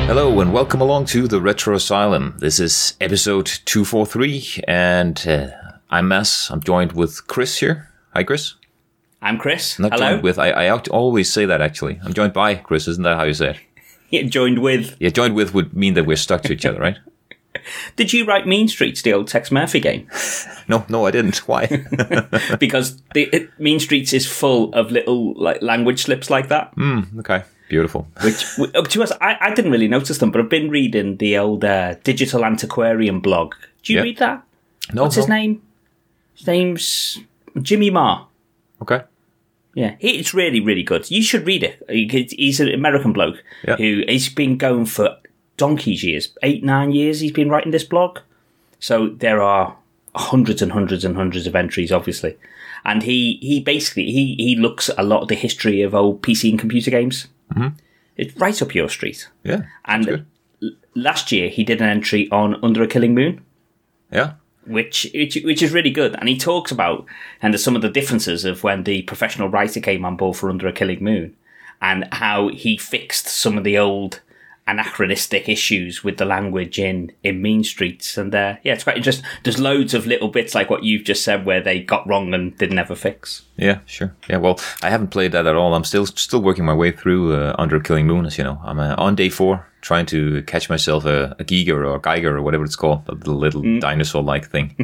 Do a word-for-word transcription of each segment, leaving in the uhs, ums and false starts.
Hello and welcome along to the Retro Asylum. This is episode two forty-three and uh, I'm Mads. I'm joined with Chris here. Hi, Chris. I'm Chris. Not Hello. joined with. I, I always say that actually. I'm joined by Chris. Isn't that how you say it? Yeah, joined with. Yeah, joined with would mean that we're stuck to each other, right? Did you write Mean Streets, the old Tex Murphy game? No, no, I didn't. Why? Because the, it, Mean Streets is full of little like language slips like that. Mm, okay, beautiful. Which, up to us, I, I didn't really notice them, but I've been reading the old uh, Digital Antiquarian blog. Do you Yeah. read that? No, What's no. his name? His name's Jimmy Marr. Okay. Yeah, he, it's really, really good. You should read it. He- He's an American bloke Yeah. who he's been going for donkey's years, eight, nine years. He's been writing this blog. So there are hundreds and hundreds and hundreds of entries, obviously. And he, he basically he, he looks at a lot of the history of old P C and computer games. Mm-hmm. It's right up your street. Yeah. And good. l- last year he did an entry on Under a Killing Moon. Yeah. Which, which which is really good, and he talks about and some of the differences of when the professional writer came on board for Under a Killing Moon, and how he fixed some of the old anachronistic issues with the language in, in Mean Streets, and uh, yeah, it's quite interesting. There's loads of little bits like what you've just said where they got wrong and didn't ever fix. Yeah, sure. Yeah, well, I haven't played that at all. I'm still still working my way through uh, Under a Killing Moon, as you know. I'm uh, on day four, trying to catch myself a, a Giger or a Geiger or whatever it's called, the little Mm. dinosaur-like thing.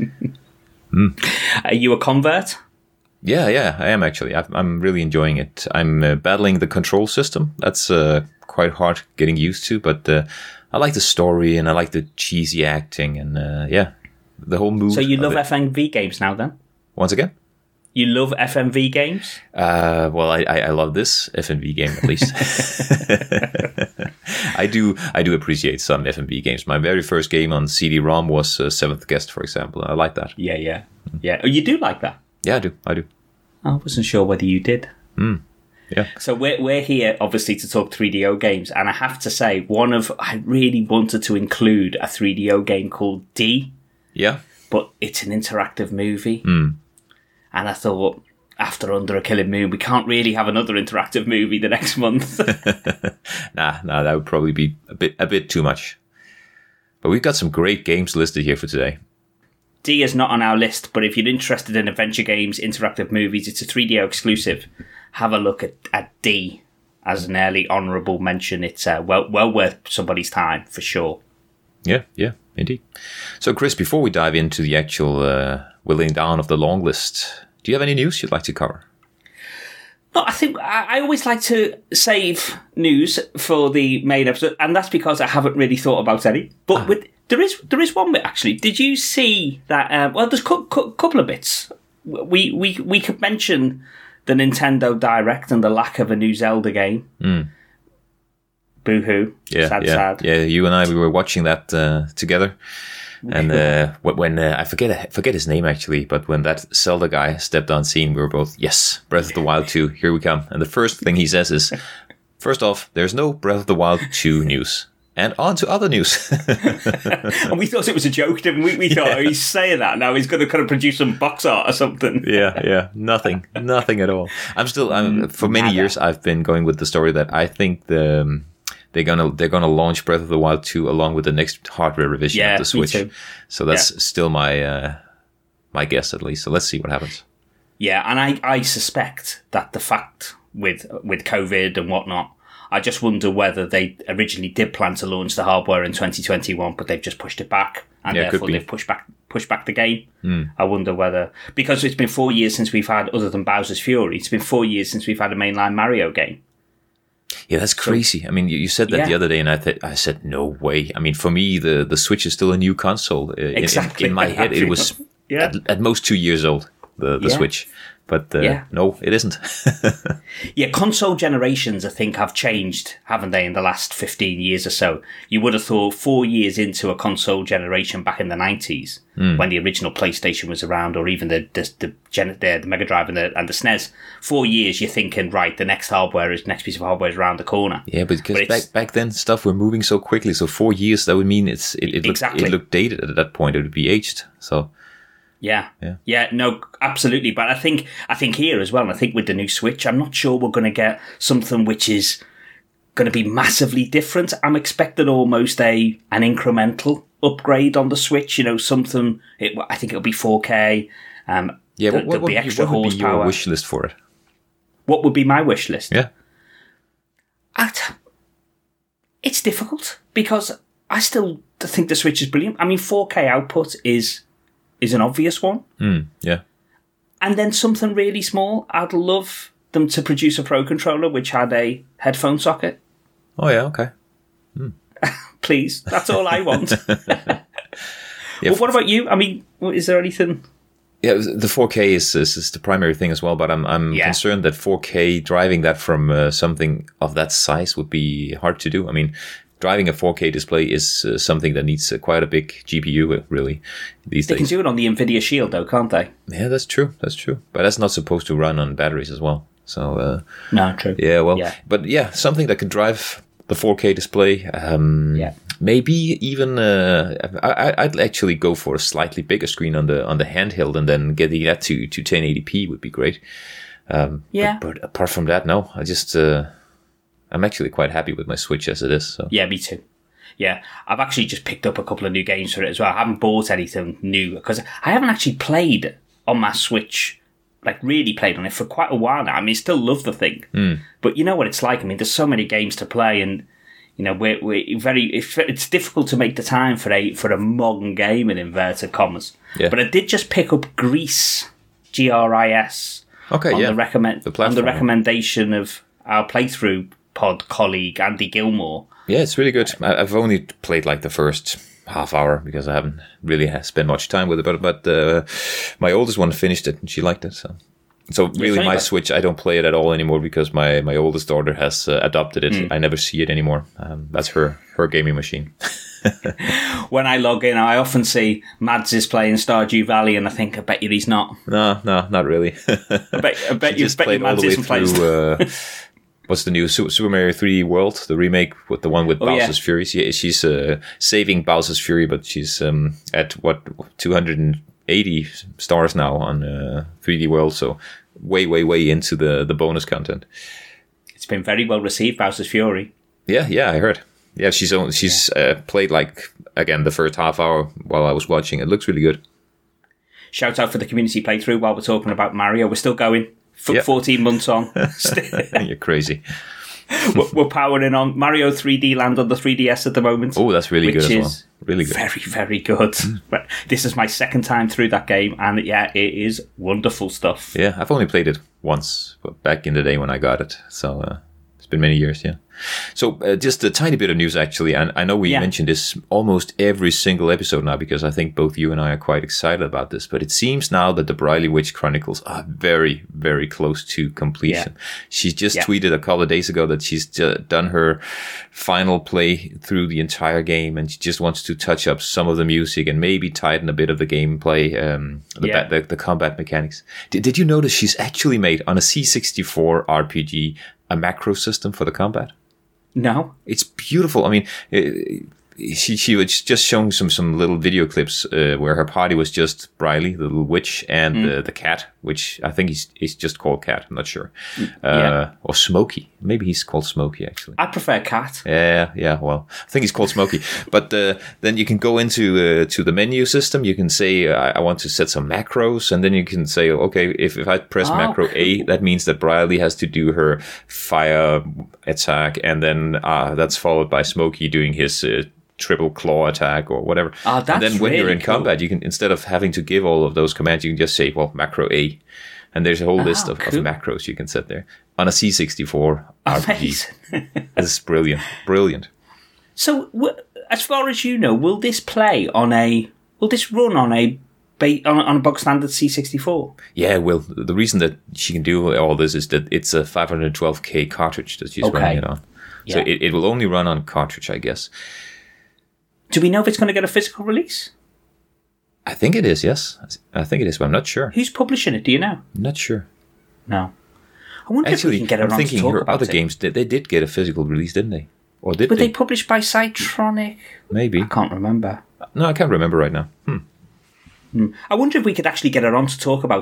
Are you a convert? Yeah, yeah, I am actually. I've, I'm really enjoying it. I'm uh, battling the control system. That's uh, quite hard getting used to, but uh, I like the story and I like the cheesy acting and uh, yeah, the whole mood. So you of love it. F M V games now, then? Once again? You love F M V games? Uh, well, I, I, I love this F M V game at least. I do I do appreciate some F M V games. My very first game on C D ROM was uh, Seventh Guest, for example. I like that. Yeah, yeah, yeah. Oh, you do like that? Yeah, I do. I do. I wasn't sure whether you did. Yeah. So we're we're here obviously to talk three D O games, and I have to say one of I really wanted to include a three D O game called D, Yeah. but it's an interactive movie, and I thought after Under a Killing Moon we can't really have another interactive movie the next month. Nah, nah, that would probably be a bit a bit too much. But we've got some great games listed here for today. D is not on our list, but if you're interested in adventure games, interactive movies, it's a three D O exclusive. Have a look at, at D as an early honourable mention. It's uh, well well worth somebody's time for sure. Yeah, yeah, indeed. So, Chris, before we dive into the actual uh, whittling down of the long list, do you have any news you'd like to cover? No, I think I, I always like to save news for the main episode, and that's because I haven't really thought about any. But with, there is there is one bit actually. Did you see that? Um, well, there's a cu- cu- couple of bits. We we we could mention the Nintendo Direct and the lack of a new Zelda game. Mm. Boo-hoo. Yeah, sad, yeah, sad. yeah. You and I, we were watching that uh, together, and uh, wh- when uh, I forget I forget his name actually, but when that Zelda guy stepped on scene, we were both yes, Breath of the Wild two, here we come. And the first thing he says is, first off, there's no Breath of the Wild two news. And on to other news. And we thought it was a joke, didn't we? We thought, Yeah. oh, he's saying that now. He's going to kind of produce some box art or something. yeah, yeah, nothing, nothing at all. I'm still, I'm, for many Nada. years, I've been going with the story that I think the um, they're gonna they're gonna launch Breath of the Wild two along with the next hardware revision Yeah, of the me Switch. too. So that's Yeah. still my uh, my guess at least. So let's see what happens. Yeah, and I, I suspect that the fact with with COVID and whatnot, I just wonder whether they originally did plan to launch the hardware in twenty twenty-one, but they've just pushed it back, and Yeah, could therefore be. they've pushed back pushed back the game. Mm. I wonder whether, because it's been four years since we've had, other than Bowser's Fury, it's been four years since we've had a mainline Mario game. Yeah, that's crazy. I mean, you, you said that Yeah. the other day, and I th- I said no way. I mean, for me, the, the Switch is still a new console. Uh, in- Exactly. In, in my head, it was Yeah. at, at most two years old. The the Yeah. Switch. But uh, Yeah. no, it isn't. Yeah, console generations, I think, have changed, haven't they, in the last fifteen years or so? You would have thought four years into a console generation back in the nineties, Mm. when the original PlayStation was around, or even the the the, Gen- the, the Mega Drive and the, and the S N E S, four years you're thinking, right, the next hardware is next piece of hardware is around the corner. Yeah, but because But it's- back back then stuff were moving so quickly. So four years that would mean it's it, it looked Exactly. it looked dated at that point. It would be aged. So Yeah. Yeah. Yeah, no, absolutely. But I think I think here as well, and I think with the new Switch, I'm not sure we're going to get something which is going to be massively different. I'm expecting almost a an incremental upgrade on the Switch. You know, something. It, I think it'll be four K. Um, yeah, there, what, what, be extra what would be horsepower. your wish list for it? What would be my wish list? Yeah, I'd, it's difficult because I still think the Switch is brilliant. I mean, four K output is is an obvious one. mm, yeah. And then something really small. I'd love them to produce a Pro Controller which had a headphone socket. Oh yeah, okay. Please, that's all I want. Yeah, Well, what about you? I mean, is there anything? Yeah, the four K is, is is the primary thing as well, but I'm I'm Yeah. concerned that four K driving that from uh, something of that size would be hard to do. I mean, driving a four K display is uh, something that needs uh, quite a big G P U, uh, really, these They days. can do it on the Nvidia Shield, though, can't they? Yeah, that's true. That's true. But that's not supposed to run on batteries as well. So uh, No, true. yeah, well, Yeah. but yeah, something that can drive the four K display. Um, Yeah. Maybe even uh, I, I'd actually go for a slightly bigger screen on the on the handheld, and then getting that to, to ten eighty p would be great. Um, Yeah. But, but apart from that, no. I just uh, I'm actually quite happy with my Switch as it is. So Yeah, me too. Yeah, I've actually just picked up a couple of new games for it as well. I haven't bought anything new because I haven't actually played on my Switch, like really played on it for quite a while now. I mean, still love the thing, mm. but you know what it's like. I mean, there's so many games to play, and you know, we're, we're very. It's, it's difficult to make the time for a for a modern game in inverted commas. Yeah. But I did just pick up Grease, G R I S, okay, on yeah, the recommend The on platform, the yeah. recommendation of our playthrough pod colleague Andy Gilmore. yeah, it's really good. I, I've only played like the first half hour because I haven't really ha- spent much time with it. But but uh, my oldest one finished it and she liked it. So so really, funny my about- Switch I don't play it at all anymore because my, my oldest daughter has uh, adopted it. Hmm. I never see it anymore. Um, that's her her gaming machine. When I log in, I often see Mads is playing Stardew Valley, and I think, I bet you he's not. No, no, not really. I bet, I bet She you, just bet you played all Mads the way isn't playing. through. Uh, what's the new Su- Super Mario three World, the remake with the one with Oh, yeah. Bowser's Fury? She, she's uh, saving Bowser's Fury, but she's um, at what two hundred eighty stars now on uh, three D World. So way, way, way into the the bonus content. It's been very well received, Bowser's Fury. Yeah, yeah, I heard. Yeah, she's only, she's uh, played like again the first half hour while I was watching. It looks really good. Shout out for the community playthrough while we're talking about Mario. We're still going. F- Yep. fourteen months on. You're crazy. we're, we're powering on Mario three D Land on the three D S at the moment. Oh, that's really which good as well. is Really good. Very, very good. But this is my second time through that game, and yeah, it is wonderful stuff. Yeah, I've only played it once, but back in the day when I got it. So uh, it's been many years, yeah. So uh, just a tiny bit of news, actually. And I know we Yeah. mentioned this almost every single episode now because I think both you and I are quite excited about this. But it seems now that the Briley Witch Chronicles are very, very close to completion. Yeah. She just Yeah. tweeted a couple of days ago that she's ju- done her final play through the entire game, and she just wants to touch up some of the music and maybe tighten a bit of the gameplay, um, the, Yeah. ba- the, the combat mechanics. Did, did you notice she's actually made on a C sixty-four R P G a macro system for the combat? No? It's beautiful. I mean, uh, she she was just showing some some little video clips uh, where her party was just Briley, the little witch, and Mm. uh, the cat, which I think he's he's just called Cat. I'm not sure, uh, yeah. or Smokey. Maybe he's called Smokey actually. I prefer Cat. Yeah, yeah. Well, I think he's called Smokey. But uh, then you can go into uh, to the menu system. You can say uh, I, I want to set some macros, and then you can say, okay, if, if I press Oh, macro A, that means that Briley has to do her fire attack, and then uh, that's followed by Smokey doing his uh, triple claw attack or whatever. Ah, that's and then when you're really in cool. combat, you can, instead of having to give all of those commands, you can just say, well, macro A. And there's a whole list of, cool. of macros you can set there on a C sixty-four R P G. Amazing. This is brilliant, brilliant. So, w- as far as you know, will this play on a? Will this run on a ba- on, a- on a box standard C sixty-four? Yeah, well, the reason that she can do all this is that it's a five twelve K cartridge that she's Okay. running it on. So Yeah. it, it will only run on cartridge, I guess. Do we know if it's going to get a physical release? I think it is, yes. I think it is, but I'm not sure. Who's publishing it? Do you know? I'm not sure. No. I wonder if we Actually, can get I'm around to thinking talk her about other it. games, they, they did get a physical release, didn't they? Or did Were they? they published by Cytronic? Maybe. I can't remember. No, I can't remember right now. Hmm. I wonder if we could actually get her on to talk about it.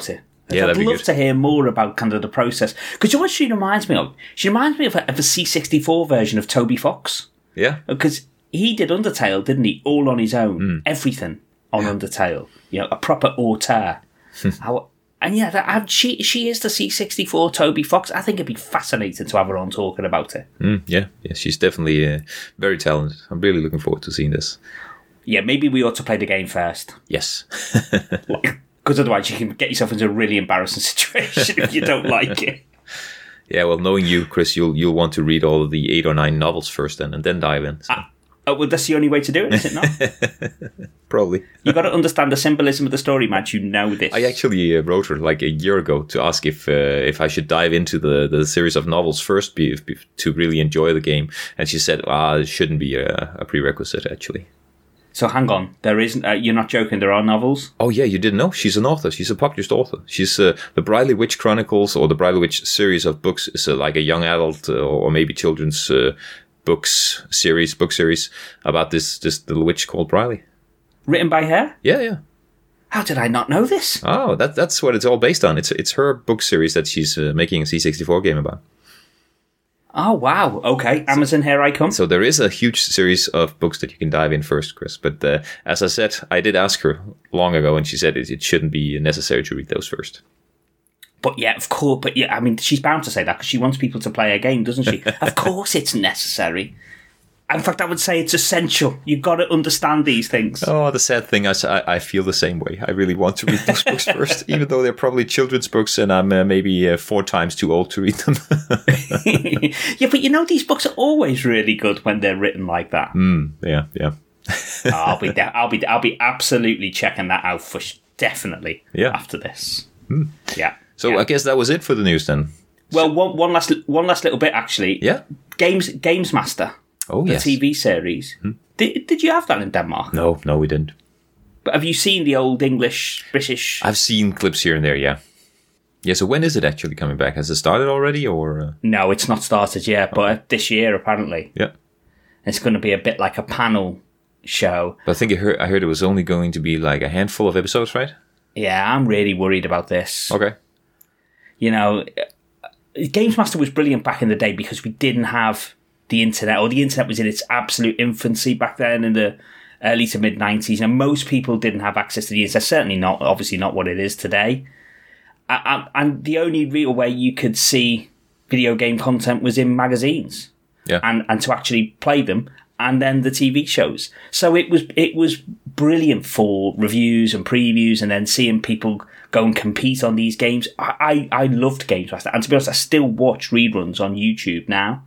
Yeah, I'd that'd be love good. to hear more about kind of the process. Because you know what she reminds me of? She reminds me of a, of a C sixty-four version of Toby Fox. Yeah. Because he did Undertale, didn't he? All on his own. Mm. Everything on Undertale. You know, a proper auteur. How, and yeah, that, and she she is the C sixty-four Toby Fox. I think it'd be fascinating to have her on talking about it. Mm, yeah, yeah, she's definitely uh, very talented. I'm really looking forward to seeing this. Yeah, maybe we ought to play the game first. Yes. Because otherwise you can get yourself into a really embarrassing situation if you don't like it. Yeah, well, knowing you, Chris, you'll you'll want to read all of the eight or nine novels first then, and then dive in. So. Ah, oh, well, that's the only way to do it, is it not? Probably. You've got to understand the symbolism of the story, Matt. You know this. I actually uh, wrote her like a year ago to ask if uh, if I should dive into the, the series of novels first be, be, to really enjoy the game. And she said, ah, it shouldn't be a, a prerequisite, actually. So hang on, there isn't. Uh, you're not joking. There are novels. Oh yeah, you didn't know? She's an author. She's a published author. She's uh, the Briley Witch Chronicles, or the Briley Witch series of books is uh, like a young adult uh, or maybe children's uh, books series, book series about this this little witch called Briley. Written by her? Yeah, yeah. How did I not know this? Oh, that that's what it's all based on. It's it's her book series that she's uh, making a C sixty-four game about. Oh, wow. Okay, Amazon, here I come. So there is a huge series of books that you can dive in first, Chris. But uh, as I said, I did ask her long ago, and she said it, it shouldn't be necessary to read those first. But yeah, of course. But yeah, I mean, she's bound to say that because she wants people to play a game, doesn't she? Of course it's necessary. In fact, I would say it's essential. You've got to understand these things. Oh, the sad thing is I, I feel the same way. I really want to read those books first, even though they're probably children's books and I'm uh, maybe uh, four times too old to read them. Yeah, but you know, these books are always really good when they're written like that. Mm, yeah, yeah. Oh, I'll be there. I'll be. I'll be absolutely checking that out for sh- definitely. Yeah. After this. Mm. Yeah. So yeah. I guess that was it for the news then. Well, one one last one last little bit actually. Yeah. Games Games Master. Oh, the yes. T V series. Hmm. Did Did you have that in Denmark? No, no, we didn't. But have you seen the old English, British? I've seen clips here and there. Yeah. Yeah. So when is it actually coming back? Has it started already, or? Uh... No, it's not started yet. But okay. This year, apparently. Yeah. It's going to be a bit like a panel show. But I think I heard I heard it was only going to be like a handful of episodes, right? Yeah, I'm really worried about this. Okay. You know, Games Master was brilliant back in the day because we didn't have the internet, or the internet was in its absolute infancy back then in the early to mid nineties, and most people didn't have access to the internet. Certainly not, obviously not what it is today. And the only real way you could see video game content was in magazines, yeah, and and to actually play them, and then the T V shows. So it was it was brilliant for reviews and previews, and then seeing people go and compete on these games. I I, I loved Games Master, and to be honest, I still watch reruns on YouTube now.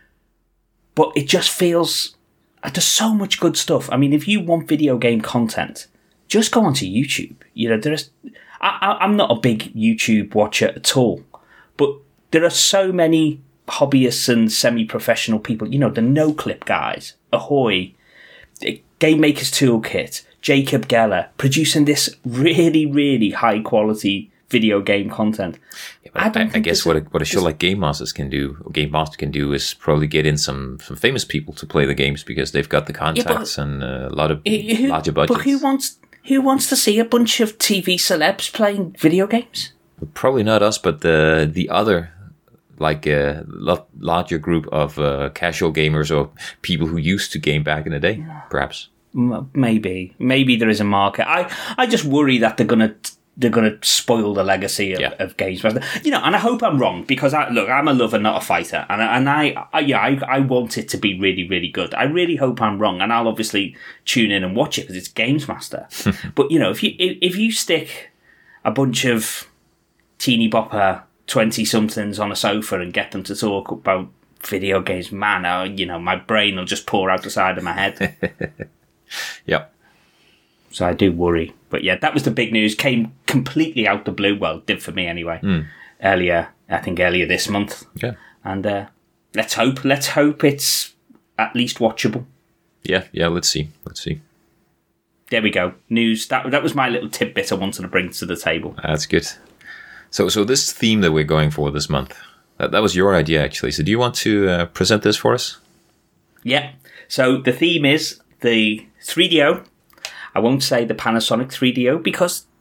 But it just feels, there's so much good stuff. I mean, if you want video game content, just go onto YouTube. You know, there's, I, I, I'm not a big YouTube watcher at all, but there are so many hobbyists and semi-professional people. You know, the No-Clip guys, Ahoy, Game Maker's Toolkit, Jacob Geller, producing this really, really high-quality video game content. Yeah, I, I, I guess what a, what a show like Game Masters can do, or Game Master can do, is probably get in some, some famous people to play the games because they've got the contacts yeah, and uh, a lot of who, larger budgets. But who wants who wants to see a bunch of T V celebs playing video games? Probably not us, but the the other like a uh, larger group of uh, casual gamers or people who used to game back in the day, perhaps. Maybe, maybe there is a market. I I just worry that they're gonna. They're going to spoil the legacy of, yeah. of Games Master. You know, and I hope I'm wrong, because, I look, I'm a lover, not a fighter. And, and I, I yeah, I, I want it to be really, really good. I really hope I'm wrong. And I'll obviously tune in and watch it because it's Games Master. But, you know, if you if, if you stick a bunch of teeny bopper twenty-somethings on a sofa and get them to talk about video games, man, I, you know, my brain will just pour out the side of my head. Yep. So I do worry. But yeah, that was the big news. Came completely out the blue. Well, did for me anyway. Mm. Earlier, I think earlier this month. Yeah. And uh, let's hope, let's hope it's at least watchable. Yeah, yeah, let's see. Let's see. There we go. News. That that was my little tidbit I wanted to bring to the table. That's good. So so this theme that we're going for this month, that, that was your idea actually. So do you want to uh, present this for us? Yeah. So the theme is the three D O. I won't say the Panasonic three D O because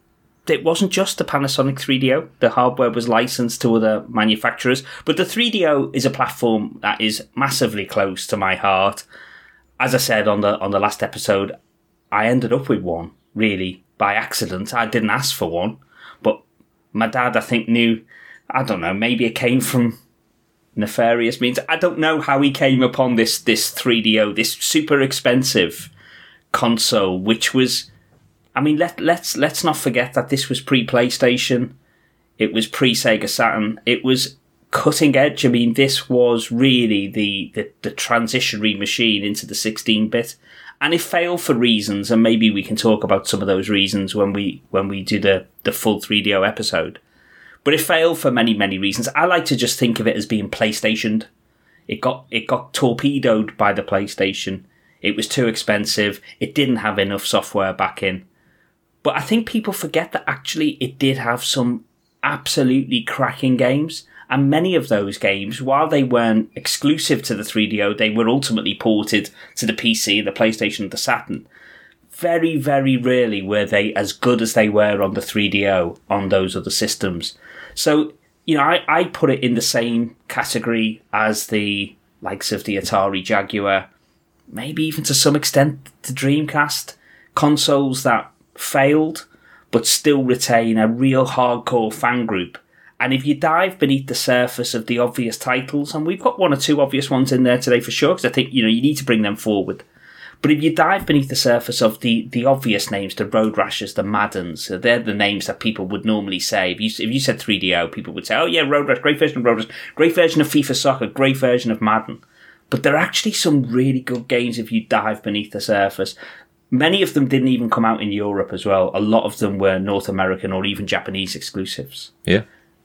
it wasn't just the Panasonic three D O. The hardware was licensed to other manufacturers. But the three D O is a platform that is massively close to my heart. As I said on the on the last episode, I ended up with one, really, by accident. I didn't ask for one. But my dad, I think, knew, I don't know, maybe it came from nefarious means. I don't know how he came upon this this three D O, this super expensive console, which was, I mean, let, let's let's not forget that this was pre-PlayStation. It was pre-Sega Saturn. It was cutting edge. I mean, this was really the, the, the transitionary machine into the sixteen-bit. And it failed for reasons, and maybe we can talk about some of those reasons when we when we do the, the full three D O episode. But it failed for many, many reasons. I like to just think of it as being PlayStationed. It got it got torpedoed by the PlayStation. It was too expensive. It didn't have enough software back in. But I think people forget that actually it did have some absolutely cracking games. And many of those games, while they weren't exclusive to the three D O, they were ultimately ported to the P C, the PlayStation, the Saturn. Very, very rarely were they as good as they were on the three D O on those other systems. So, you know, I, I put it in the same category as the likes of the Atari Jaguar, maybe even to some extent the Dreamcast, consoles that failed but still retain a real hardcore fan group. And if you dive beneath the surface of the obvious titles, and we've got one or two obvious ones in there today for sure, because I think, you know, you need to bring them forward. But if you dive beneath the surface of the, the obvious names, the Road Rashers, the Maddens, they're the names that people would normally say. If you if you said three D O, people would say, oh yeah, Road Rash, great version of Road Rash, great version of FIFA Soccer, great version of Madden. But there are actually some really good games if you dive beneath the surface. Many of them didn't even come out in Europe as well. A lot of them were North American or even Japanese exclusives. Yeah.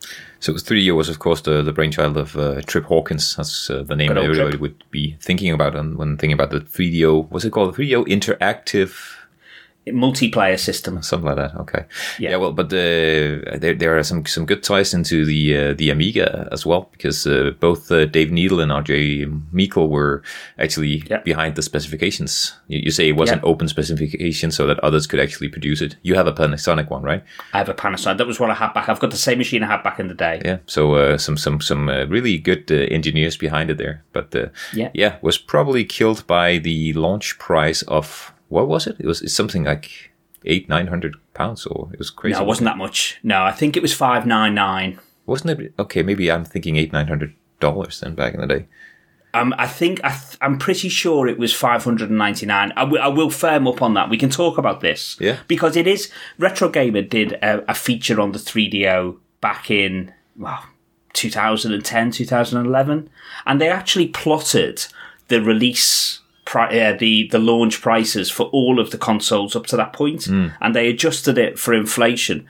So three D O was, of course, the, the brainchild of uh, Trip Hawkins. That's uh, the name that everybody Trip. would be thinking about on, when thinking about the three D O. What's it called? The three D O Interactive multiplayer system, something like that. Okay, yeah. yeah well, but uh, there there are some some good ties into the uh, the Amiga as well, because uh, both uh, Dave Needle and R J Meikle were actually yeah. behind the specifications. You, you say it was yeah. an open specification so that others could actually produce it. You have a Panasonic one, right? I have a Panasonic. That was what I had back. I've got the same machine I had back in the day. Yeah. So uh, some some some uh, really good uh, engineers behind it there, but uh, yeah, yeah, was probably killed by the launch price of. What was it? It was something like eight, nine hundred pounds, or it was crazy. No, it wasn't that much. No, I think it was five nine nine. Wasn't it? Okay, maybe I'm thinking eight, nine hundred dollars then back in the day. Um, I think I th- I'm pretty sure it was five hundred and ninety nine. I, w- I will firm up on that. We can talk about this, yeah, because it is. Retro Gamer did a, a feature on the three D O back in well, two thousand ten, two thousand eleven, and they actually plotted the release. Pri- uh, the the launch prices for all of the consoles up to that point, mm. and they adjusted it for inflation.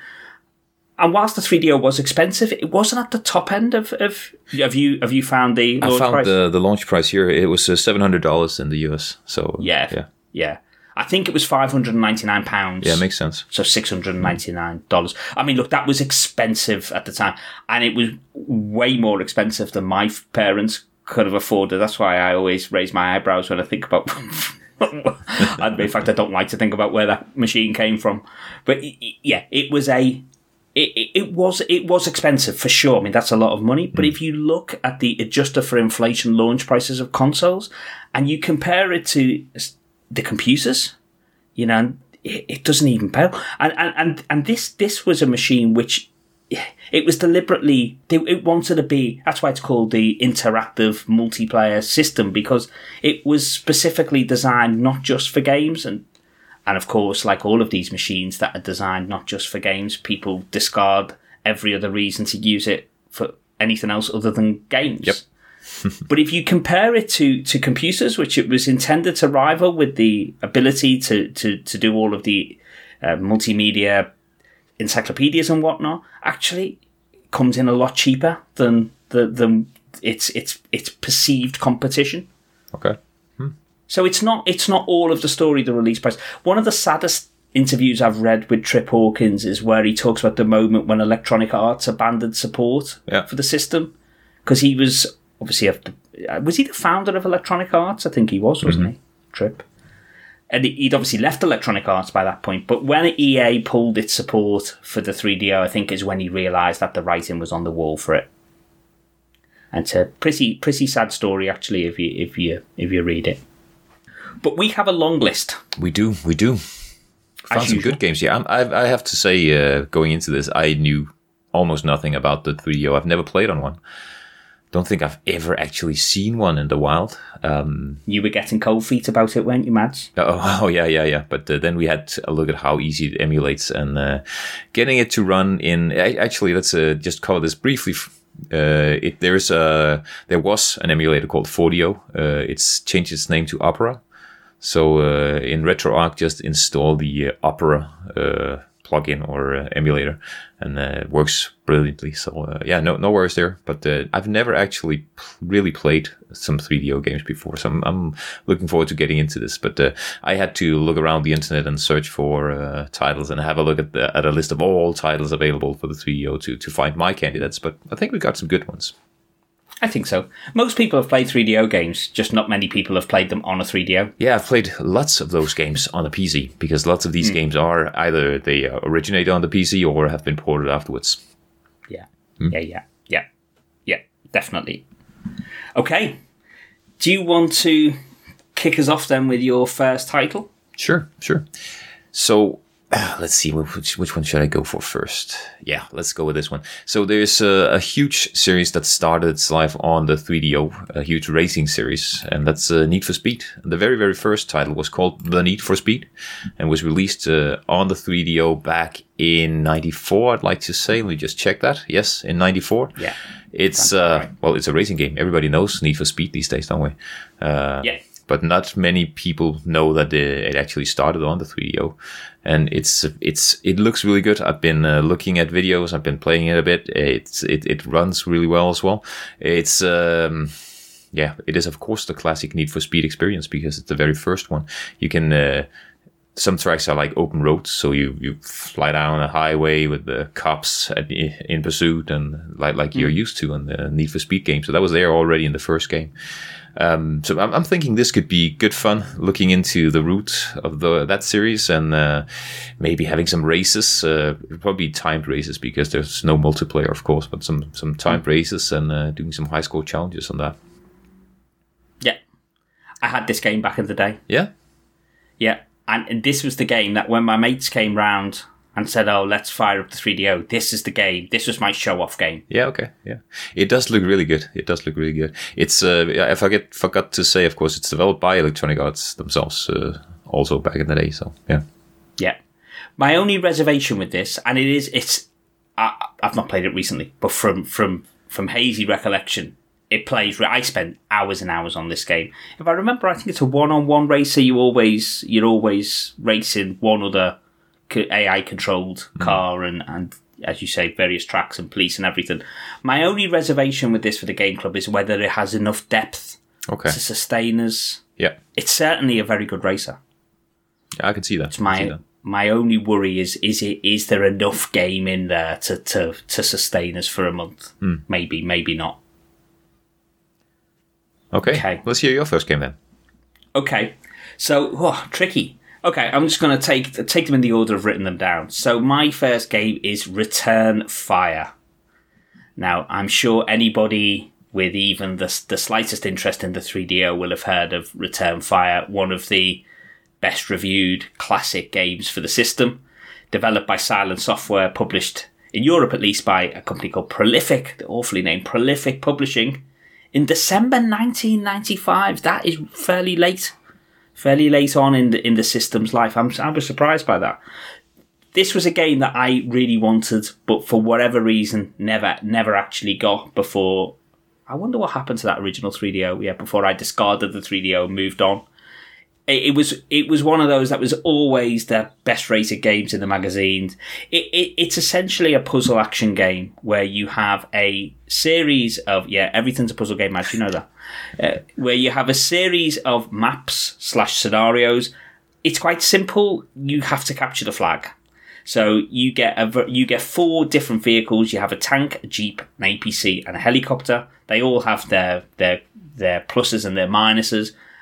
And whilst the three D O was expensive, it wasn't at the top end of. of have you have you found the launch I found price? the the launch price here. It was uh, seven hundred dollars in the U S. So yeah, yeah, yeah. I think it was five hundred and ninety nine pounds. Yeah, makes sense. So six hundred and ninety nine dollars. I mean, look, that was expensive at the time, and it was way more expensive than my parents could have afforded. That's why I always raise my eyebrows when I think about. In fact, I don't like to think about where that machine came from. But yeah, it was a. It, it was it was expensive for sure. I mean, that's a lot of money. But mm. if you look at the adjuster for inflation launch prices of consoles, and you compare it to the computers, you know, it, it doesn't even pale. And and and and this this was a machine which. It was deliberately, it wanted to be, that's why it's called the interactive multiplayer system, because it was specifically designed not just for games. And, and of course, like all of these machines that are designed not just for games, people discard every other reason to use it for anything else other than games. Yep. But if you compare it to, to computers, which it was intended to rival with the ability to, to, to do all of the uh, multimedia encyclopedias and whatnot, actually comes in a lot cheaper than the than its its its perceived competition. Okay. Hmm. So it's not it's not all of the story, the release price. One of the saddest interviews I've read with Trip Hawkins is where he talks about the moment when Electronic Arts abandoned support yeah. for the system, because he was obviously a, was he the founder of Electronic Arts? I think he was, wasn't mm-hmm. he? Trip. and he'd obviously left Electronic Arts by that point, but when E A pulled its support for the three D O, I think is when he realised that the writing was on the wall for it. And it's a pretty pretty sad story, actually, if you if you if you read it. But we have a long list. We do, we do. Found some good games. Yeah, I, I have to say, uh, going into this, I knew almost nothing about the three D O. I've never played on one. Don't think I've ever actually seen one in the wild. Um, you were getting cold feet about it, weren't you, Mads? Oh, oh yeah, yeah, yeah. But uh, then we had a look at how easy it emulates and uh, getting it to run in. Actually, let's uh, just cover this briefly. Uh, it, there's a there was an emulator called four D O. Uh, it's changed its name to Opera. So uh, in RetroArch, just install the uh, Opera uh, plugin or uh, emulator, and uh, it works brilliantly. So uh, yeah, no no worries there. But uh, I've never actually p- really played some three D O games before, so I'm, I'm looking forward to getting into this. But uh, I had to look around the internet and search for uh, titles and have a look at the, at a list of all titles available for the three D O to to find my candidates. But I think we got some good ones. I think so. Most people have played three D O games, just not many people have played them on a three D O. Yeah, I've played lots of those games on a P C, because lots of these mm. games are either they originate on the P C or have been ported afterwards. Yeah, mm. yeah, yeah, yeah, yeah, definitely. Okay, do you want to kick us off then with your first title? Sure, sure. So... Uh, let's see, which which one should I go for first? Yeah, let's go with this one. So there's a, a huge series that started its life on the three D O, a huge racing series, and that's uh, Need for Speed. The very, very first title was called The Need for Speed and was released uh, on the three D O back in ninety-four, I'd like to say. Let me just check that. Yes, in ninety-four. Yeah. It's, uh, right. well, it's a racing game. Everybody knows Need for Speed these days, don't we? Uh, yeah. But not many people know that it actually started on the three D O, and it's it's it looks really good. I've been uh, looking at videos. I've been playing it a bit. It's it it runs really well as well. It's um yeah, it is of course the classic Need for Speed experience because it's the very first one. You can uh, some tracks are like open roads, so you, you fly down a highway with the cops at, in pursuit, and like like mm. you're used to in the Need for Speed game. So that was there already in the first game. Um, so I'm, I'm thinking this could be good fun, looking into the root of the that series, and uh, maybe having some races, uh, probably timed races because there's no multiplayer, of course, but some some timed races and uh, doing some high score challenges on that. Yeah, I had this game back in the day. Yeah, yeah, and, and this was the game that when my mates came round and said, "Oh, let's fire up the three D O. This is the game. This was my show-off game." Yeah, okay, yeah. It does look really good. It does look really good. It's, uh, I forget, forgot to say, of course, it's developed by Electronic Arts themselves, uh, also back in the day, so, yeah. Yeah. My only reservation with this, and it is, it's, I, I've not played it recently, but from, from, from hazy recollection, it plays, I spent hours and hours on this game. If I remember, I think it's a one-on-one racer. You always, you're always racing one other A I-controlled car mm. and, and, as you say, various tracks and police and everything. My only reservation with this for the Game Club is whether it has enough depth okay. to sustain us. Yeah. It's certainly a very good racer. Yeah, I can see that. It's my, see that. My only worry is, is it is there enough game in there to, to, to sustain us for a month? Mm. Maybe, maybe not. Okay. okay, let's hear your first game then. Okay, so, oh, tricky. Okay, I'm just going to take take them in the order I've written them down. So my first game is Return Fire. Now, I'm sure anybody with even the, the slightest interest in the three D O will have heard of Return Fire, one of the best reviewed classic games for the system, developed by Silent Software, published in Europe at least by a company called Prolific, the awfully named Prolific Publishing, in December nineteen ninety-five. That is fairly late. Fairly late on in the in the system's life. I'm, I was surprised by that. This was a game that I really wanted, but for whatever reason, never never actually got before. I wonder what happened to that original three D O. Yeah, before I discarded the three D O and moved on. It, it was it was one of those that was always the best rated games in the magazines. It, it it's essentially a puzzle action game where you have a series of yeah everything's a puzzle game, Matt, you know that. Uh, where you have a series of maps slash scenarios. It's quite simple. You have to capture the flag. So you get a, you get four different vehicles. You have a tank, a jeep, an A P C, and a helicopter. They all have their their their pluses and their minuses.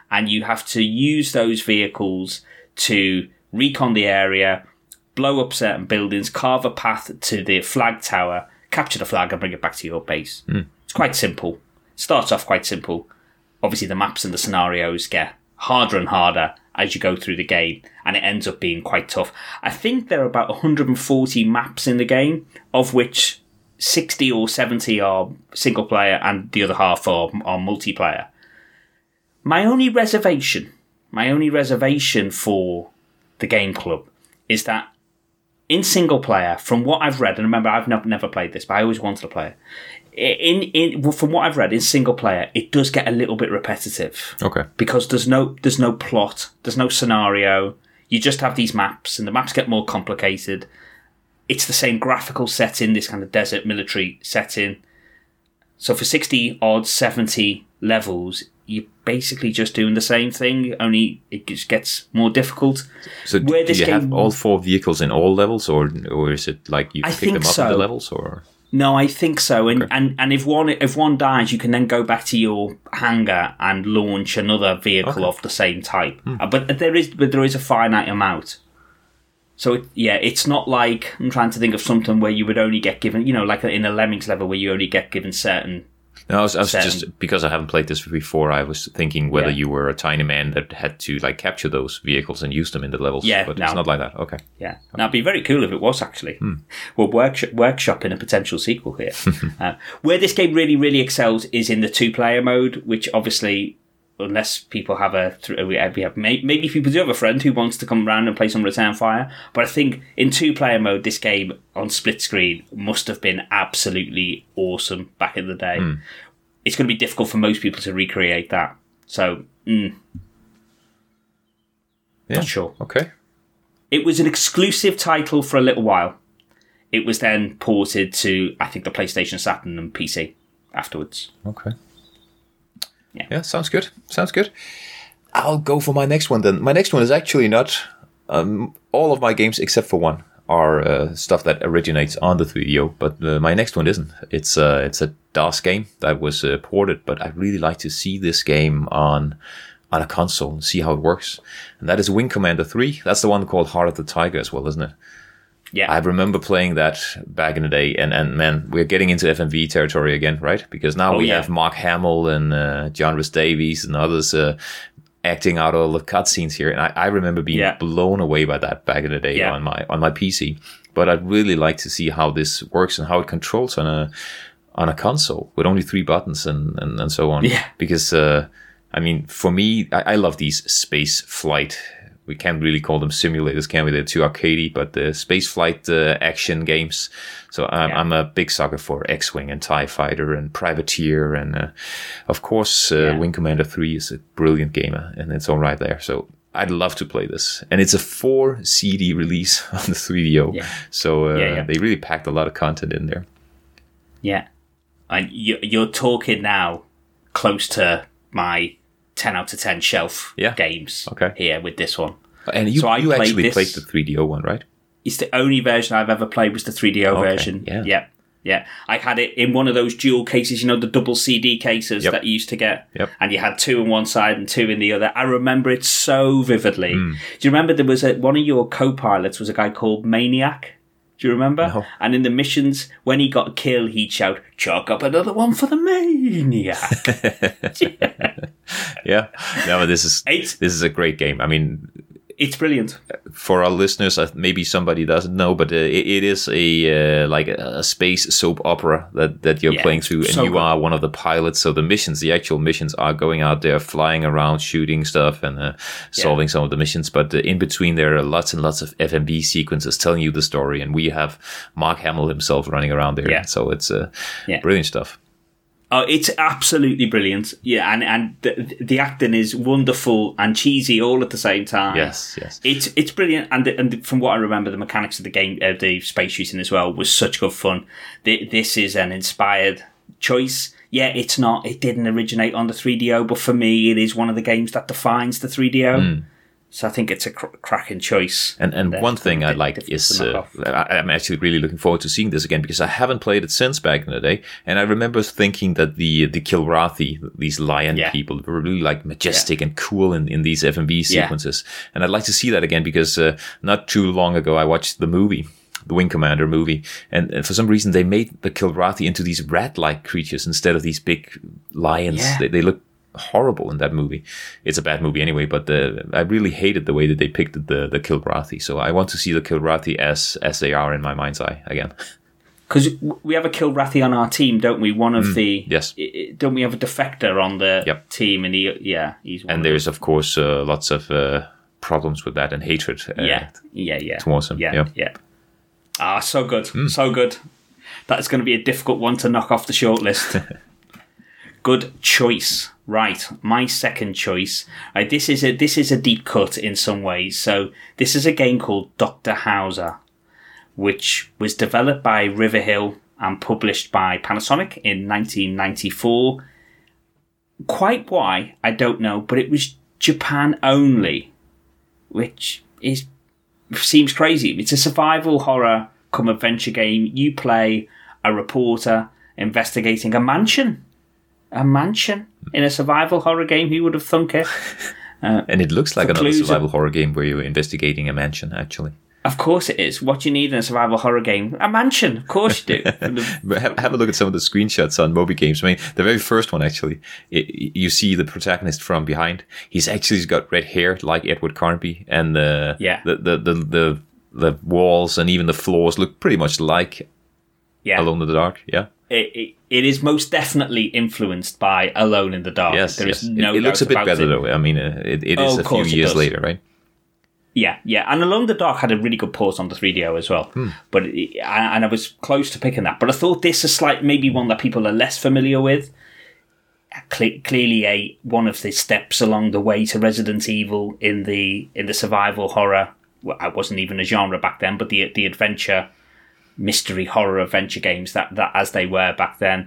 and you have to use those vehicles to recon the area, blow up certain buildings, carve a path to the flag tower, capture the flag and bring it back to your base. Mm. It's quite simple. Starts off quite simple. Obviously the maps and the scenarios get harder and harder as you go through the game, and it ends up being quite tough. I think there are about one hundred forty maps in the game, of which sixty or seventy are single player and the other half are, are multiplayer. My only reservation, my only reservation for the Game Club is that in single player, from what I've read, and remember I've never, never played this, but I always wanted to play it. In in well, from what I've read in single player, it does get a little bit repetitive. Okay. Because there's no there's no plot, there's no scenario. You just have these maps, and the maps get more complicated. It's the same graphical setting, this kind of desert military setting. So for sixty odd, seventy levels, you're basically just doing the same thing, only it just gets more difficult. So do, Where do this you game, have all four vehicles in all levels, or or is it like you I pick think them up so. in the levels, or? No, I think so. And, Okay. and and if one if one dies, you can then go back to your hangar and launch another vehicle Okay. of the same type. Hmm. Uh, But there is but there is a finite amount. So it, yeah, it's not like I'm trying to think of something where you would only get given, you know, like in a Lemmings level where you only get given certain. No, I was, I was Certain- just because I haven't played this before. I was thinking whether Yeah. you were a tiny man that had to like capture those vehicles and use them in the levels. Yeah, but no. it's not like that. Okay. Yeah, that'd be very cool if it was actually. Hmm. We're workshop, workshopping a potential sequel here. uh, where this game really, really excels is in the two-player mode, which obviously, unless people have a, th- we have, we have may- maybe people do have a friend who wants to come around and play some Return Fire. But I think in two-player mode, this game on split screen must have been absolutely awesome back in the day. Hmm. It's going to be difficult for most people to recreate that. So, mm, Yeah. not sure. Okay. It was an exclusive title for a little while. It was then ported to, I think, the PlayStation, Saturn, and P C afterwards. Okay. Yeah. Yeah, sounds good. Sounds good. I'll go for my next one then. My next one is actually not um, all of my games except for one are uh, stuff that originates on the three D O, but uh, my next one isn't. It's uh, it's a DOS game that was uh, ported, but I'd really like to see this game on on a console and see how it works. And that is Wing Commander three. That's the one called Heart of the Tiger as well, isn't it? Yeah. I remember playing that back in the day, and, and man, we're getting into F M V territory again, right? Because now Oh, we yeah. have Mark Hamill and uh, John Rhys Davies and others uh, acting out all the cutscenes here, and I, I remember being Yeah. blown away by that back in the day Yeah. on my on my P C. But I'd really like to see how this works and how it controls on a on a console with only three buttons and and, and so on. Yeah. Because uh, I mean, for me, I, I love these space flight. We can't really call them simulators, can we? They're too arcadey, but the space flight uh, action games. So I'm, Yeah. I'm a big sucker for X-Wing and TIE Fighter and Privateer. And uh, of course, uh, Yeah. Wing Commander three is a brilliant game, uh, and it's all right there. So I'd love to play this. And it's a four C D release on the three D O. Yeah. So uh, Yeah, yeah. they really packed a lot of content in there. Yeah. And you, you're talking now close to my ten out of ten shelf Yeah. games Okay. here with this one. And you, So I you played actually this- played the three D O one, right? It's the only version I've ever played was the three D O Okay, version. yeah. Yeah. Yeah. I had it in one of those dual cases, you know, the double C D cases Yep. that you used to get. Yep. And you had two on one side and two in the other. I remember it so vividly. Hmm. Do you remember there was a, one of your co-pilots was a guy called Maniac? Do you remember? No. And in the missions, when he got a kill, he'd shout, "Chalk up another one for the Maniac." Yeah. No, but this is It's- this is a great game. I mean, It's brilliant. for our listeners, uh, maybe somebody doesn't know, but uh, it, it is a uh, like a, a space soap opera that, that you're Yeah, playing through, and so you good. are one of the pilots. So the missions, the actual missions, are going out there, flying around, shooting stuff, and uh, solving some of the missions. But uh, in between, there are lots and lots of F M V sequences telling you the story, and we have Mark Hamill himself running around there. Yeah. So it's uh, Yeah. brilliant stuff. Oh, it's absolutely brilliant. Yeah, and and the, the acting is wonderful and cheesy all at the same time. Yes, yes. It's it's brilliant, and the, and from what I remember, the mechanics of the game, uh, the space shooting as well, was such good fun. The, this is an inspired choice. Yeah, it's not. It didn't originate on the three D O, but for me, it is one of the games that defines the three D O. So I think it's a cr- cracking choice. And and there. one thing I Di- like difficult is to knock uh, off. I, I'm actually really looking forward to seeing this again because I haven't played it since back in the day, and I remember thinking that the the Kilrathi, these lion Yeah. people, were really like majestic and cool in, in these F M V sequences, and I'd like to see that again because uh, not too long ago I watched the movie. The Wing Commander movie, and, and for some reason they made the Kilrathi into these rat-like creatures instead of these big lions. Yeah. They, they look horrible in that movie. It's a bad movie anyway, but uh, I really hated the way that they picked the the Kilrathi. So I want to see the Kilrathi as as they are in my mind's eye again. Because we have a Kilrathi on our team, don't we? One of the yes. i- i- don't we have a defector on the Yep. team? And he, yeah, he's one And of there's of course uh, lots of uh, problems with that and hatred. Uh, them. yeah, yeah, yeah, towards him, Yeah, yeah. yeah. Ah, so good, so good. That's going to be a difficult one to knock off the shortlist. Good choice. Right, my second choice. Uh, this is a this is a deep cut in some ways. So this is a game called Doctor Hauser, which was developed by Riverhill and published by Panasonic in nineteen ninety-four. Quite why, I don't know, but it was Japan only, which is seems crazy. It's a survival horror come adventure game. You play a reporter investigating a mansion. A mansion in a survival horror game. Who would have thunk it? And it looks like For another clues survival horror game where you're investigating a mansion, actually. Of course it is. What do you need in a survival horror game? A mansion. Of course you do. But have, have a look at some of the screenshots on Moby Games. I mean, the very first one, actually, it, you see the protagonist from behind. He's actually got red hair like Edward Carnby, and the, Yeah. the, the, the, the, the walls and even the floors look pretty much like Yeah. Alone in the Dark. Yeah. It, it, it is most definitely influenced by Alone in the Dark. Yes. There is yes. no it, it looks a doubt bit about better, it. though. I mean, uh, it, it Oh, is of a few course it years does. later, right? Yeah, yeah, and Alone in the Dark had a really good port on the three D O as well. Hmm. But it, and I was close to picking that. But I thought this is slight, maybe one that people are less familiar with. Cle- clearly, a one of the steps along the way to Resident Evil in the in the survival horror. Well, it wasn't even a genre back then, but the the adventure, mystery horror adventure games that that as they were back then.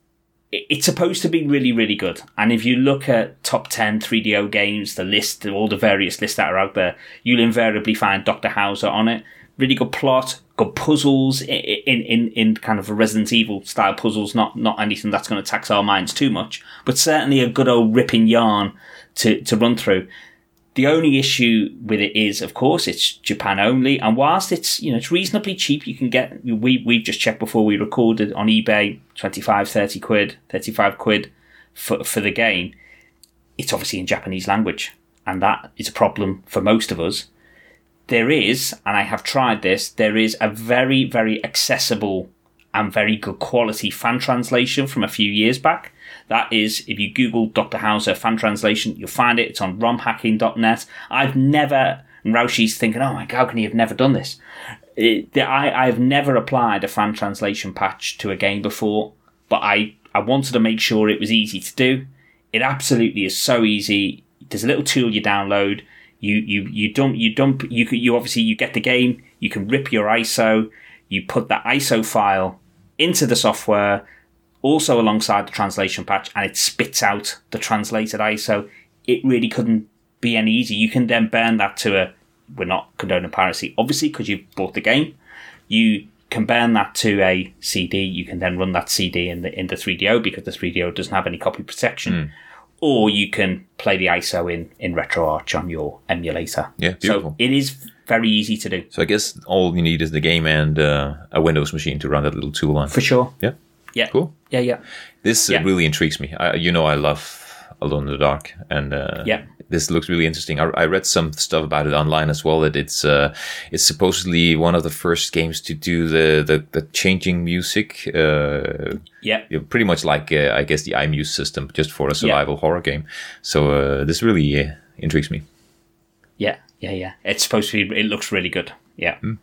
It's supposed to be really, really good. And if you look at top ten three D O games, the list, all the various lists that are out there, you'll invariably find Doctor Hauser on it. Really good plot, good puzzles in in, in, in kind of a Resident Evil style puzzles, not not anything that's going to tax our minds too much, but certainly a good old ripping yarn to, to run through. The only issue with it is, of course, it's Japan only, and whilst it's you know it's reasonably cheap, you can get we we've just checked before we recorded on eBay twenty-five, thirty quid, thirty-five quid for for the game. It's obviously in Japanese language, and that is a problem for most of us. There is, and I have tried this, there is a very very accessible and very good quality fan translation from a few years back. That is, if you Google Doctor Hauser fan translation, you'll find it. It's on rom hacking dot net. I've never, and Raushi's thinking, oh my God, how can he have never done this? It, I, I've never applied a fan translation patch to a game before, but I, I wanted to make sure it was easy to do. It absolutely is so easy. There's a little tool you download. You you you dump you dump you you obviously you get the game. You can rip your I S O. You put that I S O file into the software, also alongside the translation patch, and it spits out the translated I S O. It really couldn't be any easier. You can then burn that to a. We're not condoning piracy, obviously, because you've bought the game. You can burn that to a C D. You can then run that C D in the in the three D O because the three D O doesn't have any copy protection. Mm. Or you can play the I S O in, in RetroArch on your emulator. Yeah, beautiful. So it is very easy to do. So I guess all you need is the game and uh, a Windows machine to run that little tool on. For sure. Yeah. Yeah. Cool. Yeah, yeah. This yeah. Uh, really intrigues me. I, you know I love Alone in the Dark, and uh, yeah. this looks really interesting. I, I read some stuff about it online as well, that it's uh, it's supposedly one of the first games to do the, the, the changing music. Uh, yeah. Pretty much like, uh, I guess, the iMuse system, just for a survival yeah. horror game. So uh, this really uh, intrigues me. Yeah, yeah, yeah. It's supposed to be, it looks really good. Yeah. Mm.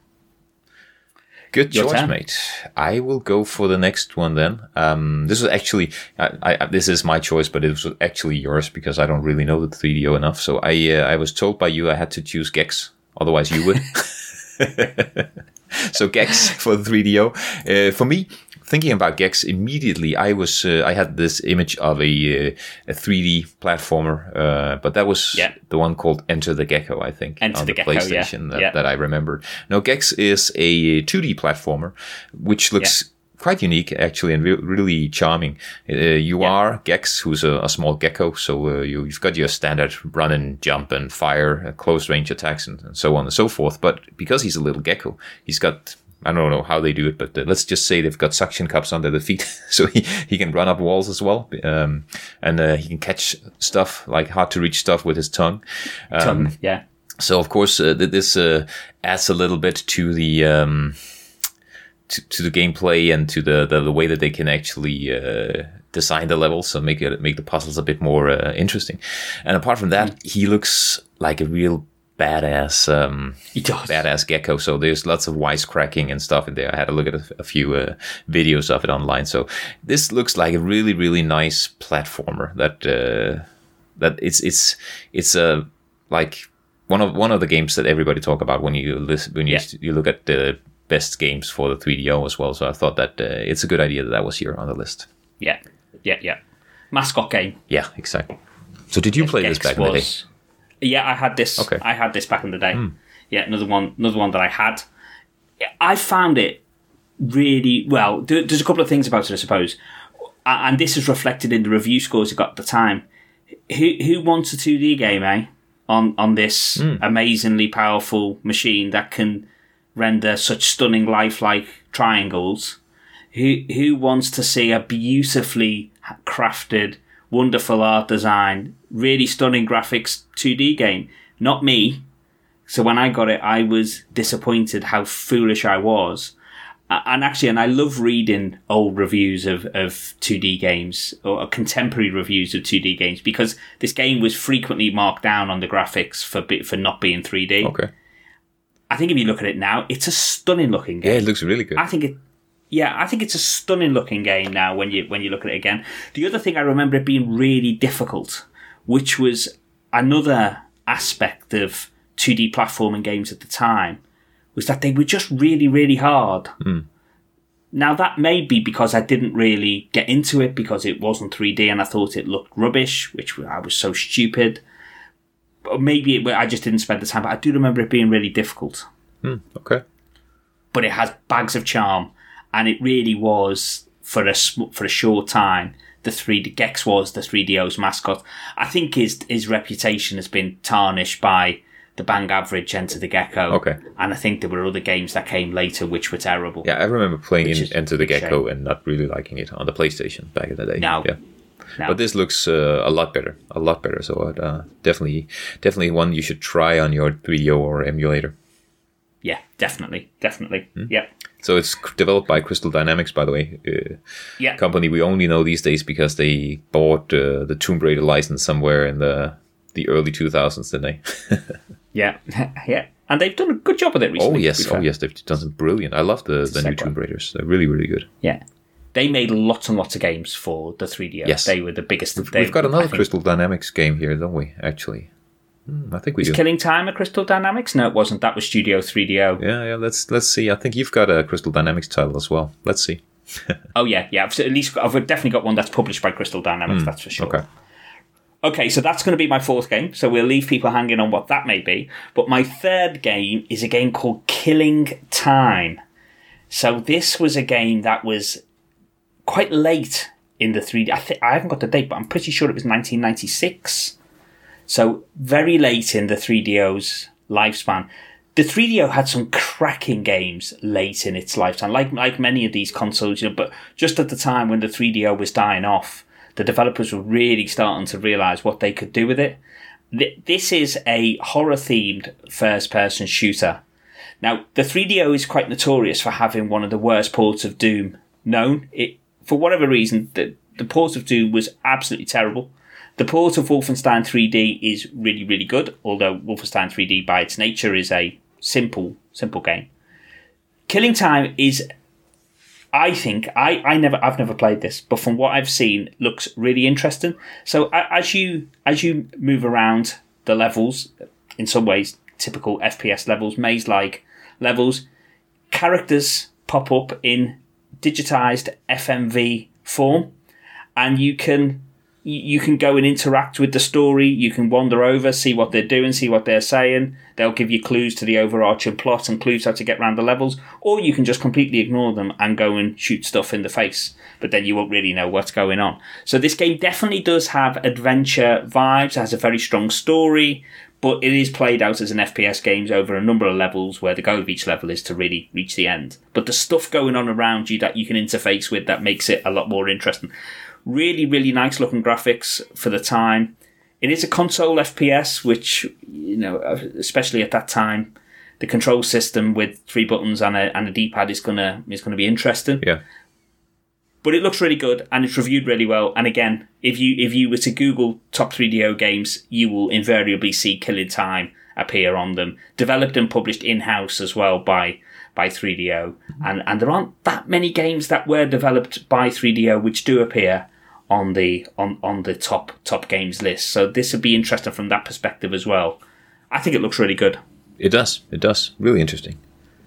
Good Your choice, turn. mate. I will go for the next one then. Um, this was actually, I, I, this is my choice, but it was actually yours because I don't really know the three D O enough. So I, uh, I was told by you I had to choose Gex, otherwise you would. So Gex for the three D O. Uh, for me, thinking about Gex immediately, I was uh, I had this image of a uh, a three D platformer, uh, but that was yeah. the one called Enter the Gecko, I think, Enter on the, the Gecko, PlayStation yeah. That, Yeah. that I remembered. No, Gex is a two D platformer, which looks yeah. quite unique actually and re- really charming. Uh, you yeah. are Gex, who's a, a small gecko, so uh, you, you've got your standard run and jump and fire, uh, close range attacks, and, and so on and so forth. But because he's a little gecko, he's got, I don't know how they do it, but uh, let's just say they've got suction cups under the feet, so he, he can run up walls as well, um, and uh, he can catch stuff, like hard to reach stuff with his tongue. Um, tongue, yeah. So of course uh, this uh, adds a little bit to the um, to, to the gameplay and to the, the, the way that they can actually uh, design the levels, so make it make the puzzles a bit more uh, interesting. And apart from that, mm. he looks like a real badass um he does. badass gecko, so there's lots of wisecracking and stuff in there. I had a look at a, a few uh, videos of it online, so this looks like a really really nice platformer that uh that it's it's it's a uh, like one of one of the games that everybody talk about when you listen when you yeah. you look at the best games for the three D O as well. So I thought that uh, it's a good idea that that was here on the list. Yeah, yeah, yeah. Mascot game. Yeah, exactly. So did you play Gex this back was, in the day? Yeah, I had this. Okay. I had this back in the day. Mm. Yeah, another one. Another one that I had. I found it really well. There's a couple of things about it, I suppose, and this is reflected in the review scores you got at the time. Who who wants a two D game, eh? On on this mm. amazingly powerful machine that can render such stunning lifelike triangles. Who who wants to see a beautifully crafted, wonderful art design, really stunning graphics two D game? Not me. So when I got it, I was disappointed how foolish I was. And actually, and I love reading old reviews of, of two D games, or contemporary reviews of two D games, because this game was frequently marked down on the graphics for for not being three D. Okay. I think if you look at it now, it's a stunning looking game. Yeah, it looks really good. I think it. Yeah, I think it's a stunning looking game now when you when you look at it again. The other thing I remember it being really difficult, which was another aspect of two D platforming games at the time, was that they were just really, really hard. Mm. Now, that may be because I didn't really get into it because it wasn't three D and I thought it looked rubbish, which I was so stupid. Or maybe it, I just didn't spend the time, but I do remember it being really difficult. Mm, okay. But it has bags of charm, and it really was, for a, for a short time, the three D Gex was the three D O's mascot. I think his his reputation has been tarnished by the bang average Enter the Gecko. Okay. And I think there were other games that came later which were terrible. Yeah, I remember playing in Enter the Gecko shame. and not really liking it on the PlayStation back in the day. No. Yeah. No. But this looks uh, a lot better, a lot better. So uh, definitely, definitely one you should try on your three D O or emulator. Yeah, definitely, definitely. Hmm? Yeah. So it's developed by Crystal Dynamics, by the way. Uh, yeah. Company we only know these days because they bought uh, the Tomb Raider license somewhere in the the early two thousands, didn't they? Yeah, yeah. And they've done a good job with it recently. Oh, yes. Oh, yes. They've done some brilliant. I love the, the new Tomb Raiders. They're really, really good. Yeah. They made lots and lots of games for the three D O. Yes. They were the biggest. We've, they, we've got another think, Crystal Dynamics game here, don't we, actually? Hmm, I think we is do. Killing Time a Crystal Dynamics? No, it wasn't. That was Studio three D O. Yeah, yeah. Let's let's see. I think you've got a Crystal Dynamics title as well. Let's see. Oh, yeah, yeah. I've at least I've definitely got one that's published by Crystal Dynamics, mm, that's for sure. Okay. Okay, so that's going to be my fourth game, so we'll leave people hanging on what that may be. But my third game is a game called Killing Time. So this was a game that was quite late in the three D. I, th- I haven't got the date, but I'm pretty sure it was nineteen ninety-six. So very late in the three D O's lifespan. The three D O had some cracking games late in its lifetime, like like many of these consoles, you know, but just at the time when the three D O was dying off, the developers were really starting to realise what they could do with it. This is a horror-themed first-person shooter. Now, the three D O is quite notorious for having one of the worst ports of Doom known. It, for whatever reason, the, the port of Doom was absolutely terrible. The port of Wolfenstein three D is really, really good, although Wolfenstein three D by its nature is a simple, simple game. Killing Time is... I think I, I never I've never played this, but from what I've seen, looks really interesting. So as you as you move around the levels, in some ways typical F P S levels, maze-like levels, characters pop up in digitized F M V form, and you can you can go and interact with the story. You can wander over, see what they're doing, see what they're saying. They'll give you clues to the overarching plot and clues how to get around the levels, or you can just completely ignore them and go and shoot stuff in the face, but then you won't really know what's going on. So this game definitely does have adventure vibes, it has a very strong story, but it is played out as an F P S game over a number of levels where the goal of each level is to really reach the end. But the stuff going on around you that you can interface with, that makes it a lot more interesting. Really, really nice looking graphics for the time. It is a console F P S, which, you know, especially at that time, the control system with three buttons and a and a D-pad is gonna is gonna be interesting. Yeah. But it looks really good and it's reviewed really well. And again, if you if you were to Google top three D O games, you will invariably see Killing Time appear on them. Developed and published in-house as well by by three D O. And and there aren't that many games that were developed by three D O which do appear on the on, on the top top games list. So this would be interesting from that perspective as well. I think it looks really good. It does. It does. Really interesting.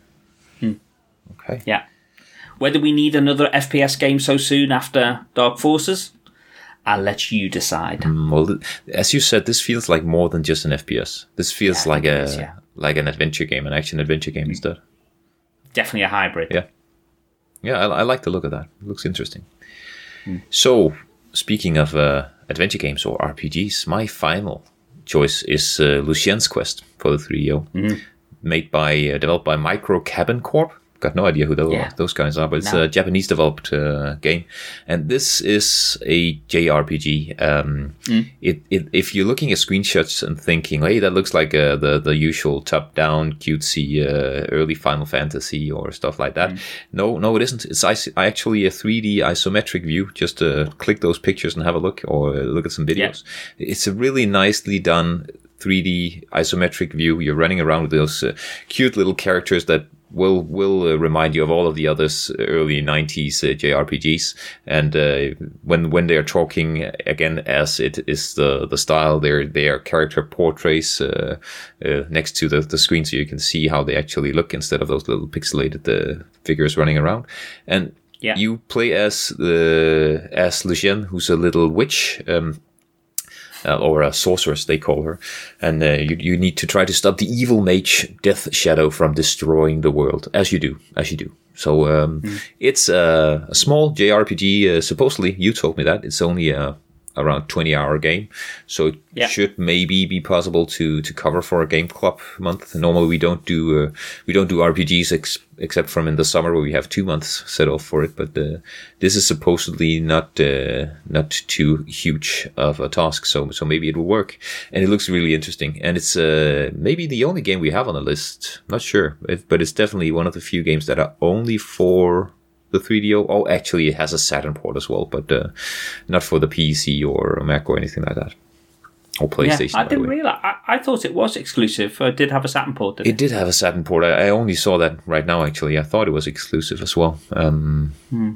Hmm. Okay. Yeah. Whether we need another F P S game so soon after Dark Forces, I'll let you decide. Mm, well, as you said, this feels like more than just an F P S. This feels yeah, like a is, yeah. like an adventure game, an action adventure game instead. Definitely a hybrid. Yeah. Yeah, I, I like the look of that. It looks interesting. Hmm. So, speaking of uh, adventure games or R P Gs, my final choice is uh, Lucien's Quest for the three D O, mm-hmm. made by uh, developed by Micro Cabin Corp. Got no idea who those, yeah. those guys are, but it's no. a Japanese developed uh, game, and this is a J R P G. Um, mm. it, it if you're looking at screenshots and thinking, "Hey, that looks like uh, the the usual top-down cutesy uh, early Final Fantasy or stuff like that," mm. no, no, it isn't. It's actually a three D isometric view. Just uh, click those pictures and have a look, or look at some videos. Yeah. It's a really nicely done three D isometric view. You're running around with those uh, cute little characters that will will uh, remind you of all of the others early nineties uh, J R P Gs, and uh, when when they are talking, again, as it is the the style, they're they are character portraits uh, uh, next to the, the screen, so you can see how they actually look instead of those little pixelated uh, figures running around. And yeah. you play as the as Lucien, who's a little witch. Um, Uh, or a sorceress, they call her, and uh, you you need to try to stop the evil mage Death Shadow from destroying the world, as you do, as you do. So um, mm. it's a, a small J R P G. Uh, supposedly, you told me that it's only a around twenty hour game, so it yeah. should maybe be possible to to cover for a game club month. Normally, we don't do uh, we don't do R P Gs ex- except from in the summer where we have two months set off for it. But uh, this is supposedly not uh, not too huge of a task, so so maybe it will work. And it looks really interesting. And it's uh, maybe the only game we have on the list. Not sure, it, but it's definitely one of the few games that are only for the three D O. Oh, actually, it has a Saturn port as well, but uh, not for the P C or Mac or anything like that. Or PlayStation. Yeah, I didn't realize. I, I thought it was exclusive. It did have a Saturn port, didn't it? It did have a Saturn port. I, I only saw that right now, actually. I thought it was exclusive as well. Um, hmm.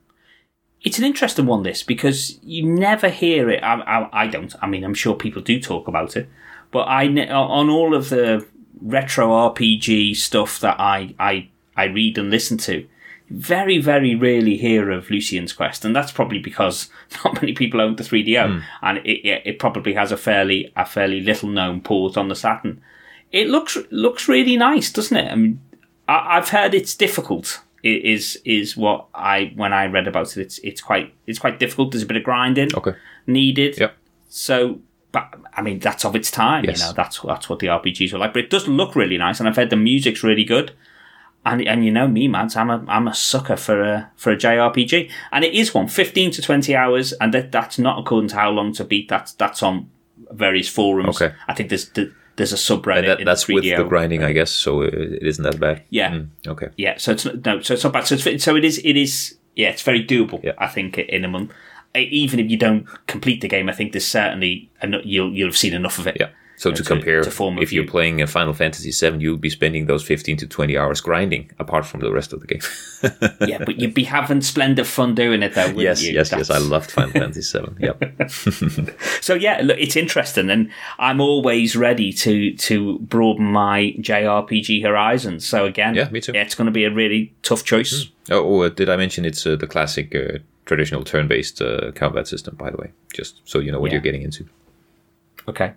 It's an interesting one, this, because you never hear it. I, I, I don't. I mean, I'm sure people do talk about it, but I on all of the retro R P G stuff that I I, I read and listen to, very, very rarely hear of Lucien's Quest, and that's probably because not many people own the three D O, mm. and it, it it probably has a fairly a fairly little known port on the Saturn. It looks looks really nice, doesn't it? I mean, I, I've heard it's difficult. It is is what I when I read about it, it's it's quite it's quite difficult. There's a bit of grinding okay. needed. Yep. So, but I mean, that's of its time. Yes. You know, that's that's what the R P Gs were like. But it does look really nice, and I've heard the music's really good. And and you know me, man, I'm a I'm a sucker for a for a J R P G, and it is one fifteen to twenty hours, and that that's not according to how long to beat. That's that's on various forums. Okay. I think there's there's a subreddit. That, in that's three D O. With the grinding, I guess. So it isn't that bad. Yeah. Mm, okay. Yeah. So it's no. So it's not bad. So it's, so it is. It is. Yeah. It's very doable. Yeah. I think in a month, even if you don't complete the game, I think there's certainly you'll you'll have seen enough of it. Yeah. So you know, to compare, to form a if view. you're playing a Final Fantasy seven, you'll be spending those fifteen to twenty hours grinding, apart from the rest of the game. Yeah, but you'd be having splendid fun doing it, though, wouldn't yes, you? yes, That's... yes. I loved Final Fantasy seven. Yep. So yeah, look, it's interesting, and I'm always ready to to broaden my J R P G horizons. So again, Yeah, me too. It's going to be a really tough choice. Mm. Oh, oh uh, did I mention it's uh, the classic uh, traditional turn-based uh, combat system? By the way, just so you know what Yeah. you're getting into. Okay,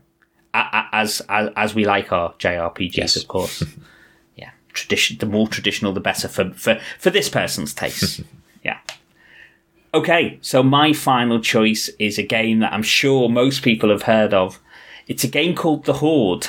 as as as we like our J R P Gs, Yes. of course. Yeah, tradition. The more traditional, the better for for for this person's taste. Yeah. Okay, so my final choice is a game that I'm sure most people have heard of. It's a game called The Horde,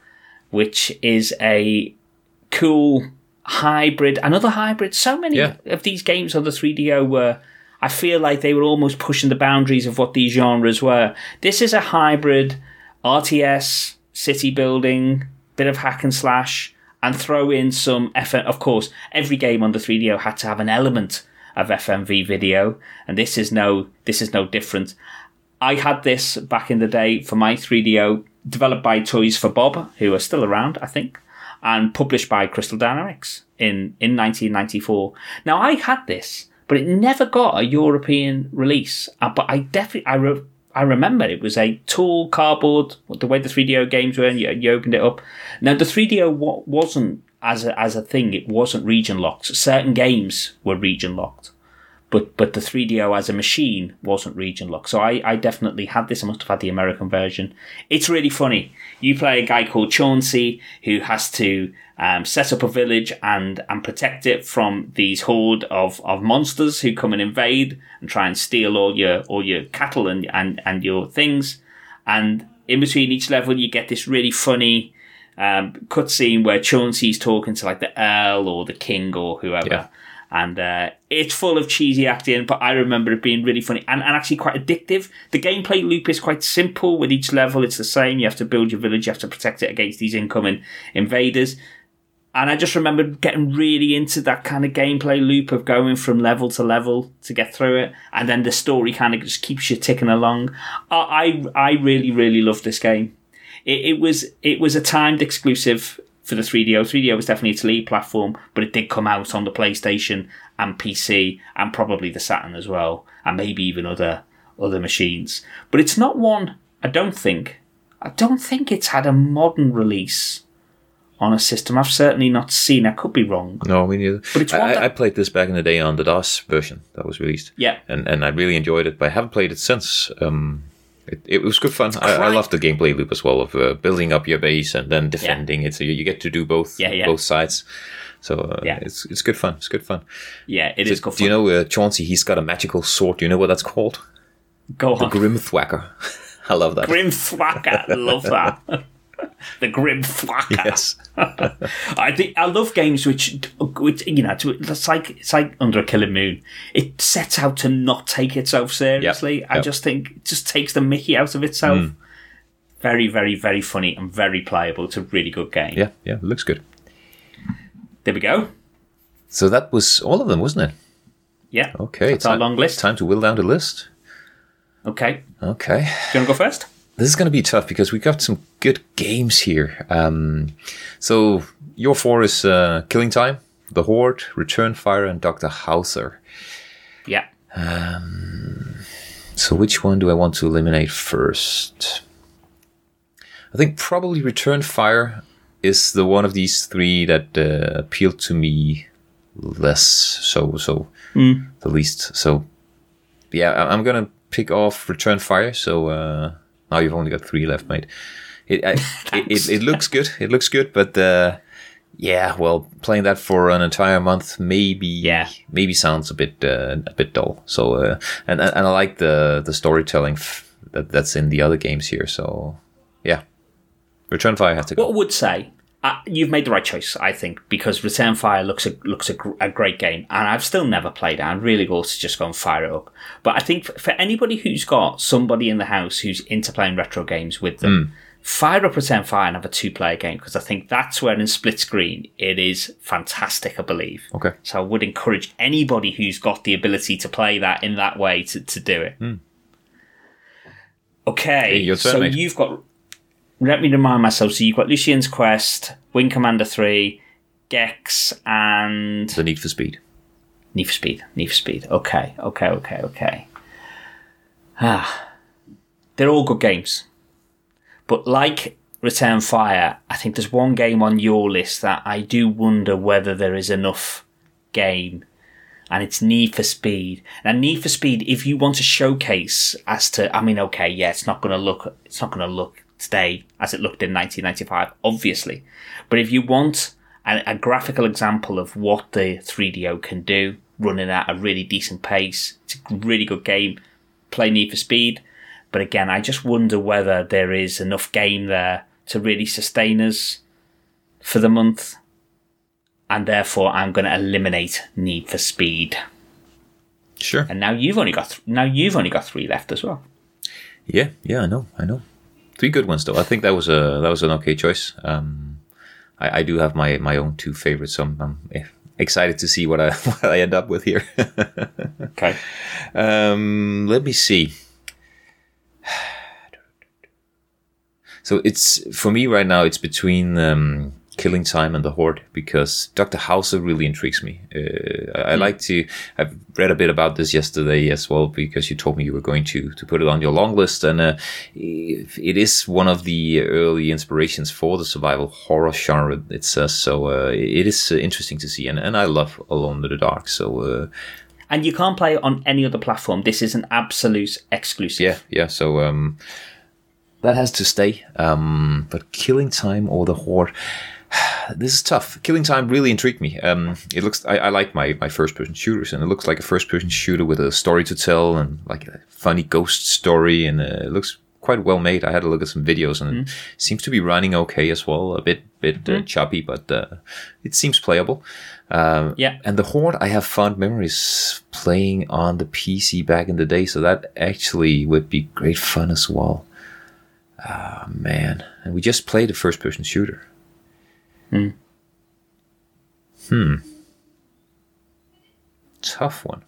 which is a cool hybrid, another hybrid. So many Yeah. of these games on the three D O were, I feel like they were almost pushing the boundaries of what these genres were. This is a hybrid R T S, city building, bit of hack and slash, and throw in some F M. Of course, every game on the three D O had to have an element of F M V video, and this is no this is no different. I had this back in the day for my three D O, developed by Toys for Bob, who are still around, I think, and published by Crystal Dynamics in, in nineteen ninety-four. Now, I had this, but it never got a European release. Uh, but I definitely, I, re- I remember it was a tall cardboard, the way the three D O games were, and you, you opened it up. Now, the three D O w- wasn't, as a, as a thing, it wasn't region locked. Certain games were region locked. But but the three D O as a machine wasn't region locked. So I, I definitely had this. I must have had the American version. It's really funny. You play a guy called Chauncey who has to um, set up a village and, and protect it from these horde of, of monsters who come and invade and try and steal all your all your cattle and, and, and your things. And in between each level you get this really funny um, cutscene where Chauncey's talking to like the Earl or the King or whoever. Yeah. And uh, it's full of cheesy acting, but I remember it being really funny and, and actually quite addictive. The gameplay loop is quite simple. With each level, it's the same. You have to build your village. You have to protect it against these incoming invaders. And I just remember getting really into that kind of gameplay loop of going from level to level to get through it. And then the story kind of just keeps you ticking along. I I, I really, really loved this game. It, it was it was a timed exclusive for the three D O. three D O was definitely its lead platform, but it did come out on the PlayStation and P C and probably the Saturn as well, and maybe even other other machines. But it's not one, I don't think, I don't think it's had a modern release on a system. I've certainly not seen. I could be wrong. No, me neither. But it's one I, that- I played this back in the day on the DOS version that was released. Yeah. And and I really enjoyed it, but I haven't played it since. Um, it, it was good fun. I, I Crikey. loved the gameplay loop as well of uh, building up your base and then defending it. So you, you get to do both Yeah, yeah. both sides. So uh, Yeah. it's it's good fun. It's good fun. Yeah, it is So, good fun. do you know uh, Chauncey? He's got a magical sword. Do you know what that's called? Go The on. Grim Thwacker. I love that. Grim Thwacker. I love that. The Grim Thwacker. Yes. I think I love games which, which you know, it's like it's like Under a Killing Moon. It sets out to not take itself seriously. I yep. just think it just takes the mickey out of itself. Mm. Very, very, very funny and very playable. It's a really good game. Yeah, yeah, it looks good. There we go. So that was all of them, wasn't it? Yeah. Okay. That's our long list. Time to whittle down the list. Okay. Okay. Do you want to go first? This is going to be tough because we got some good games here. Um, so your four is uh, Killing Time, The Horde, Return Fire, and Doctor Hauser. Yeah. So which one do I want to eliminate first? I think probably Return Fire is the one of these three that uh, appealed to me less. So so Mm. the least. So yeah, I- I'm gonna pick off Return Fire. So uh, now you've only got three left, mate. It I, it, it it looks good. It looks good, but uh, yeah, well, playing that for an entire month maybe Yeah. maybe sounds a bit uh, a bit dull. So uh, and and I like the the storytelling f- that that's in the other games here. So yeah, Return Fire has to go. What I would say, uh, you've made the right choice, I think, because Return Fire looks a, looks a, gr- a great game, and I've still never played it. I really ought to just go and fire it up. But I think f- for anybody who's got somebody in the house who's into playing retro games with them, fire up Return Fire and have a two-player game, because I think that's where in split screen it is fantastic, I believe. Okay. So I would encourage anybody who's got the ability to play that in that way to, to do it. Okay, Hey, your turn, so mate. you've got... let me remind myself. So you've got Lucian's Quest, Wing Commander three, Gex, and The Need for Speed. Need for Speed. Need for Speed. Okay, okay, okay, okay. Ah, they're all good games, but like Return Fire, I think there's one game on your list that I do wonder whether there is enough game, and it's Need for Speed. And Need for Speed, if you want to showcase as to, I mean, okay, yeah, it's not going to look, it's not going to look today as it looked in nineteen ninety-five, obviously, but if you want a, a graphical example of what the three D O can do, running at a really decent pace, it's a really good game. Play Need for Speed, but again, I just wonder whether there is enough game there to really sustain us for the month, and therefore I'm going to eliminate Need for Speed. Sure. And now you've only got th- now you've only got three left as well. Yeah, yeah, I know, I know. Three good ones though. I think that was a that was an okay choice. Um, I, I do have my, my own two favorites, so I'm, I'm excited to see what I what I end up with here. Okay. Um, let me see. So it's for me right now. It's between um, Killing Time and The Horde, because Doctor Hauser really intrigues me. Uh, I, I Mm. like to. I've read a bit about this yesterday as well, because you told me you were going to to put it on your long list, and uh, it is one of the early inspirations for the survival horror genre. It says so. Uh, it is uh, interesting to see, and, and I love Alone in the Dark. So. Uh, And you can't play it on any other platform. This is an absolute exclusive. Yeah, yeah. So um, that has to stay. Um, but Killing Time or The Horde, this is tough. Killing Time really intrigued me. Um, it looks. I, I like my, my first person shooters, and it looks like a first person shooter with a story to tell and like a funny ghost story, and uh, it looks quite well made. I had a look at some videos, and mm. it seems to be running okay as well. A bit bit mm. uh, choppy, but uh, it seems playable. Um, yeah. And The Horde, I have fond memories playing on the P C back in the day, so that actually would be great fun as well. Ah, oh, man. And we just played a first-person shooter. Hmm. Hmm. Tough one.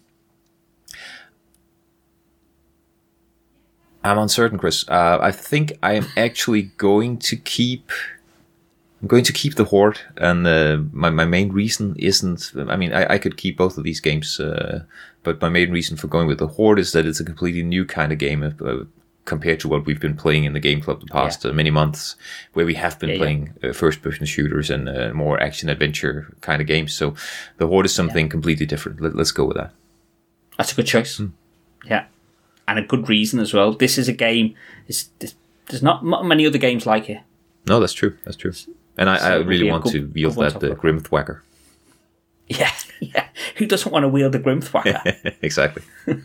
I'm uncertain, Chris. Uh, I think I am actually going to keep... I'm going to keep The Horde, and uh, my, my main reason isn't... I mean, I, I could keep both of these games, uh, but my main reason for going with The Horde is that it's a completely new kind of game uh, compared to what we've been playing in the Game Club the past yeah. uh, many months, where we have been yeah, playing yeah. uh, first-person shooters and uh, more action-adventure kind of games. So The Horde is something yeah. completely different. Let, let's go with that. That's a good choice. Hmm. Yeah. And a good reason as well. This is a game... It's, there's not many other games like it. No, that's true. That's true. And I, so I really want good, to wield that the Grimthwacker. Yeah, yeah. Who doesn't want to wield the Grimthwacker? Exactly.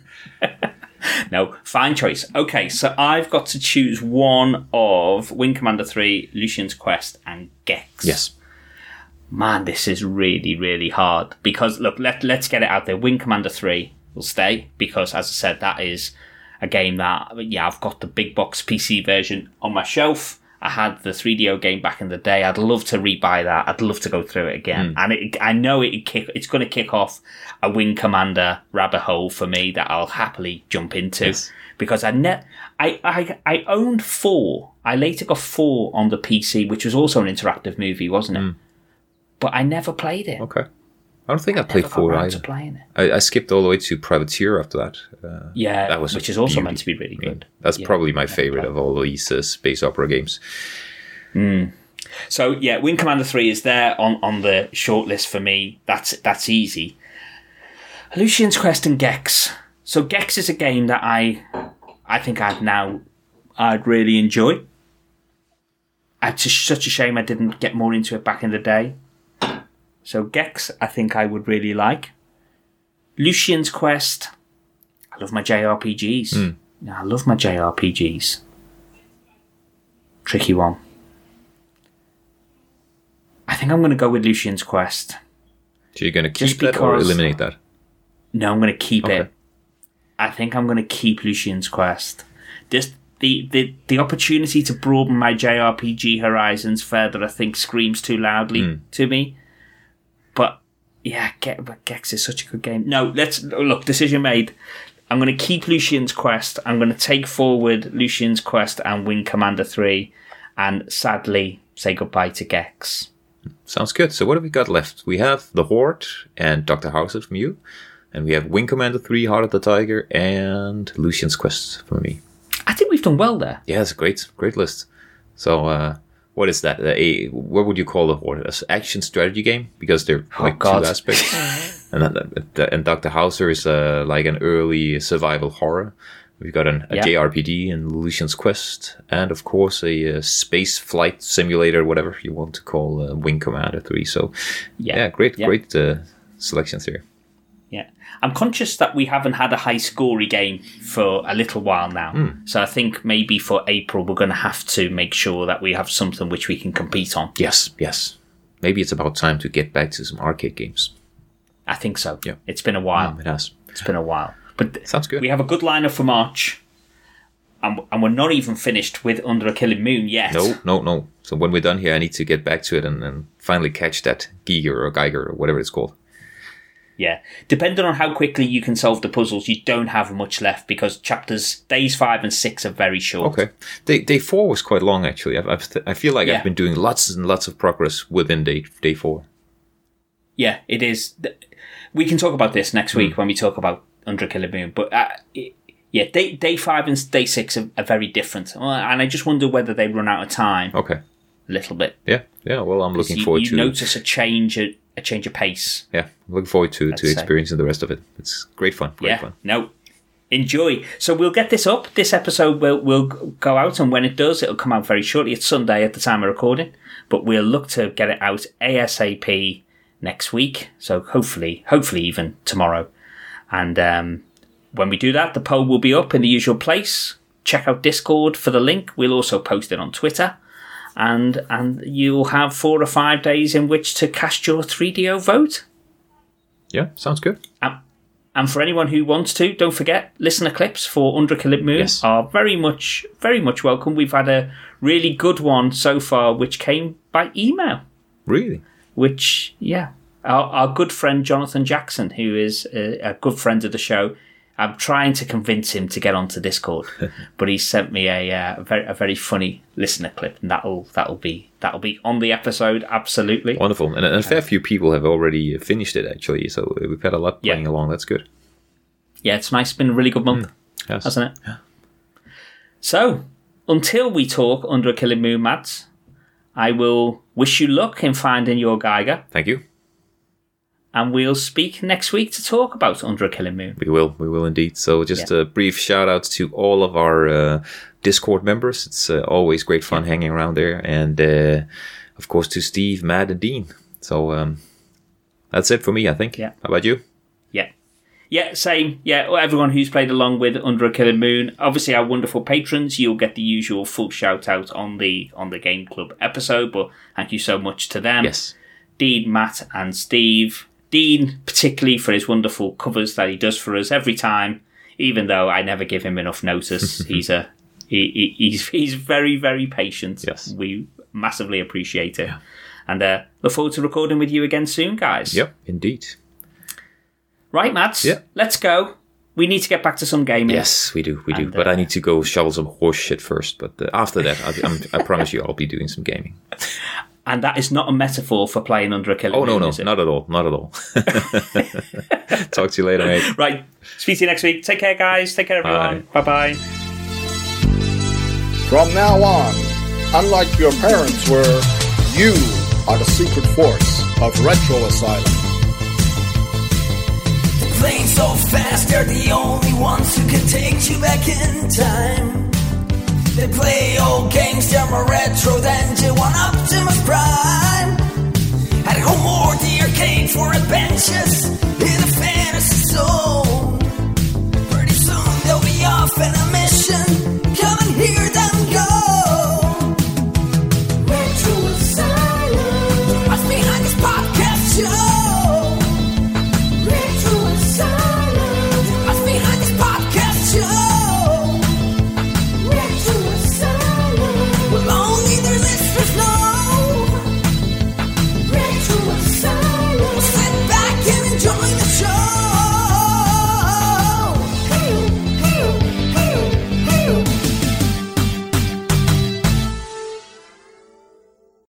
No, fine choice. Okay, so I've got to choose one of Wing Commander three, Lucian's Quest, and Gex. Yes. Man, this is really, really hard. Because, look, let, let's get it out there. Wing Commander three will stay, because, as I said, that is a game that, yeah, I've got the big box P C version on my shelf. I had the three D O game back in the day. I'd love to rebuy that. I'd love to go through it again. Mm. And it, I know it kick, it's going to kick off a Wing Commander rabbit hole for me that I'll happily jump into. Yes. Because I, ne- I, I I owned four. I later got four on the P C, which was also an interactive movie, wasn't it? Mm. But I never played it. Okay. I don't think I, I played four either. Playing it. I, I skipped all the way to Privateer after that. Uh, yeah, that was which is also beauty. meant to be really good. Yeah, that's yeah, probably my favorite of all these uh, space opera games. Mm. So yeah, Wing Commander three is there on, on the shortlist for me. That's that's easy. Lucian's Quest and Gex. So Gex is a game that I I think I'd now I'd really enjoy. It's just such a shame I didn't get more into it back in the day. So Gex, I think I would really like. Lucian's Quest, I love my J R P Gs. Mm. I love my J R P Gs. Tricky one. I think I'm going to go with Lucian's Quest. So you're going to keep that or eliminate that? No, I'm going to keep okay. it. I think I'm going to keep Lucian's Quest. Just the, the, the opportunity to broaden my J R P G horizons further, I think, screams too loudly mm. to me. But yeah, Gex is such a good game. No, let's look. Decision made. I'm going to keep Lucian's Quest. I'm going to take forward Lucian's Quest and Wing Commander three, and sadly say goodbye to Gex. Sounds good. So what have we got left? We have The Horde and Doctor Hauser from you. And we have Wing Commander three, Heart of the Tiger, and Lucian's Quest from me. I think we've done well there. Yeah, it's a great, great list. So, uh, what is that? Uh, a, what would you call The Horde? An action strategy game? Because they're like oh, two aspects. and, uh, and Doctor Hauser is uh, like an early survival horror. We've got an, a yeah. J R P G in Lucian's Quest, and of course a, a space flight simulator, whatever you want to call uh, Wing Commander three. So, yeah, yeah great, yeah. great uh, selections here. Yeah, I'm conscious that we haven't had a high scorey game for a little while now. Mm. So I think maybe for April we're going to have to make sure that we have something which we can compete on. Yes, yes. Maybe it's about time to get back to some arcade games. I think so. Yeah, it's been a while. Mm, it has. It's been a while. But sounds good. We have a good lineup for March, and, and we're not even finished with Under a Killing Moon yet. No, no, no. So when we're done here, I need to get back to it and, and finally catch that Giger or Geiger or whatever it's called. Yeah. Depending on how quickly you can solve the puzzles, you don't have much left because chapters, days five and six are very short. Okay. Day, day four was quite long, actually. I've, I've, I feel like yeah. I've been doing lots and lots of progress within day, day four. Yeah, it is. We can talk about this next week mm. when we talk about Under a Killing Moon. But uh, it, yeah, day, day five and day six are, are very different. And I just wonder whether they run out of time. Okay. A little bit. Yeah, yeah. Well, I'm looking you, forward you to... You notice a change... A, A change of pace. Yeah, I'm looking forward to, to experiencing the rest of it. It's great fun. Great yeah, fun. No, enjoy. So we'll get this up. This episode will will go out, and when it does, it'll come out very shortly. It's Sunday at the time of recording, but we'll look to get it out ASAP next week. So hopefully, hopefully even tomorrow. And um, when we do that, the poll will be up in the usual place. Check out Discord for the link. We'll also post it on Twitter. And and you'll have four or five days in which to cast your three D O vote. Yeah, sounds good. Um, and for anyone who wants to, don't forget, listener clips for Under a Killing Moon yes. are very much, very much welcome. We've had a really good one so far, which came by email. Really? Which, yeah. Our, our good friend Jonathan Jackson, who is a, a good friend of the show, I'm trying to convince him to get onto Discord, but he sent me a, uh, a very a very funny listener clip, and that'll that'll be that'll be on the episode. Absolutely wonderful, and, and a fair few people have already finished it actually. So we've had a lot playing yeah. along. That's good. Yeah, it's nice. It's been a really good month, mm, yes. hasn't it? Yeah. So until we talk Under a Killing Moon, Mads, I will wish you luck in finding your Geiger. Thank you. And we'll speak next week to talk about Under a Killing Moon. We will, we will indeed. So just yeah. a brief shout out to all of our uh, Discord members. It's uh, always great fun yeah. hanging around there. And uh, of course to Steve, Matt and Dean. So um, that's it for me, I think. Yeah. How about you? Yeah. Yeah, same. Yeah, everyone who's played along with Under a Killing Moon. Obviously our wonderful patrons, you'll get the usual full shout out on the on the Game Club episode. But thank you so much to them. Yes. Dean, Matt and Steve. Dean, particularly for his wonderful covers that he does for us every time, even though I never give him enough notice. he's a he, he, he's he's very, very patient. Yes. We massively appreciate it. Yeah. And uh, look forward to recording with you again soon, guys. Yep, indeed. Right, Mads, yeah. let's go. We need to get back to some gaming. Yes, we do, we do. And, but uh, I need to go shovel some horse shit first. But uh, after that, I, I'm, I promise you I'll be doing some gaming. And that is not a metaphor for playing Under a Killing Moon. Oh, no, Moon, no, not at all. Not at all. Talk to you later, mate. Right. Speak to you next week. Take care, guys. Take care, everyone. Bye bye. From now on, unlike your parents were, you are the secret force of Retro Asylum. They're playing so fast, they're the only ones who can take you back in time. They play old games, they're more retro than J one Optimus Prime. I'd go more to the arcade for adventures in a fantasy zone.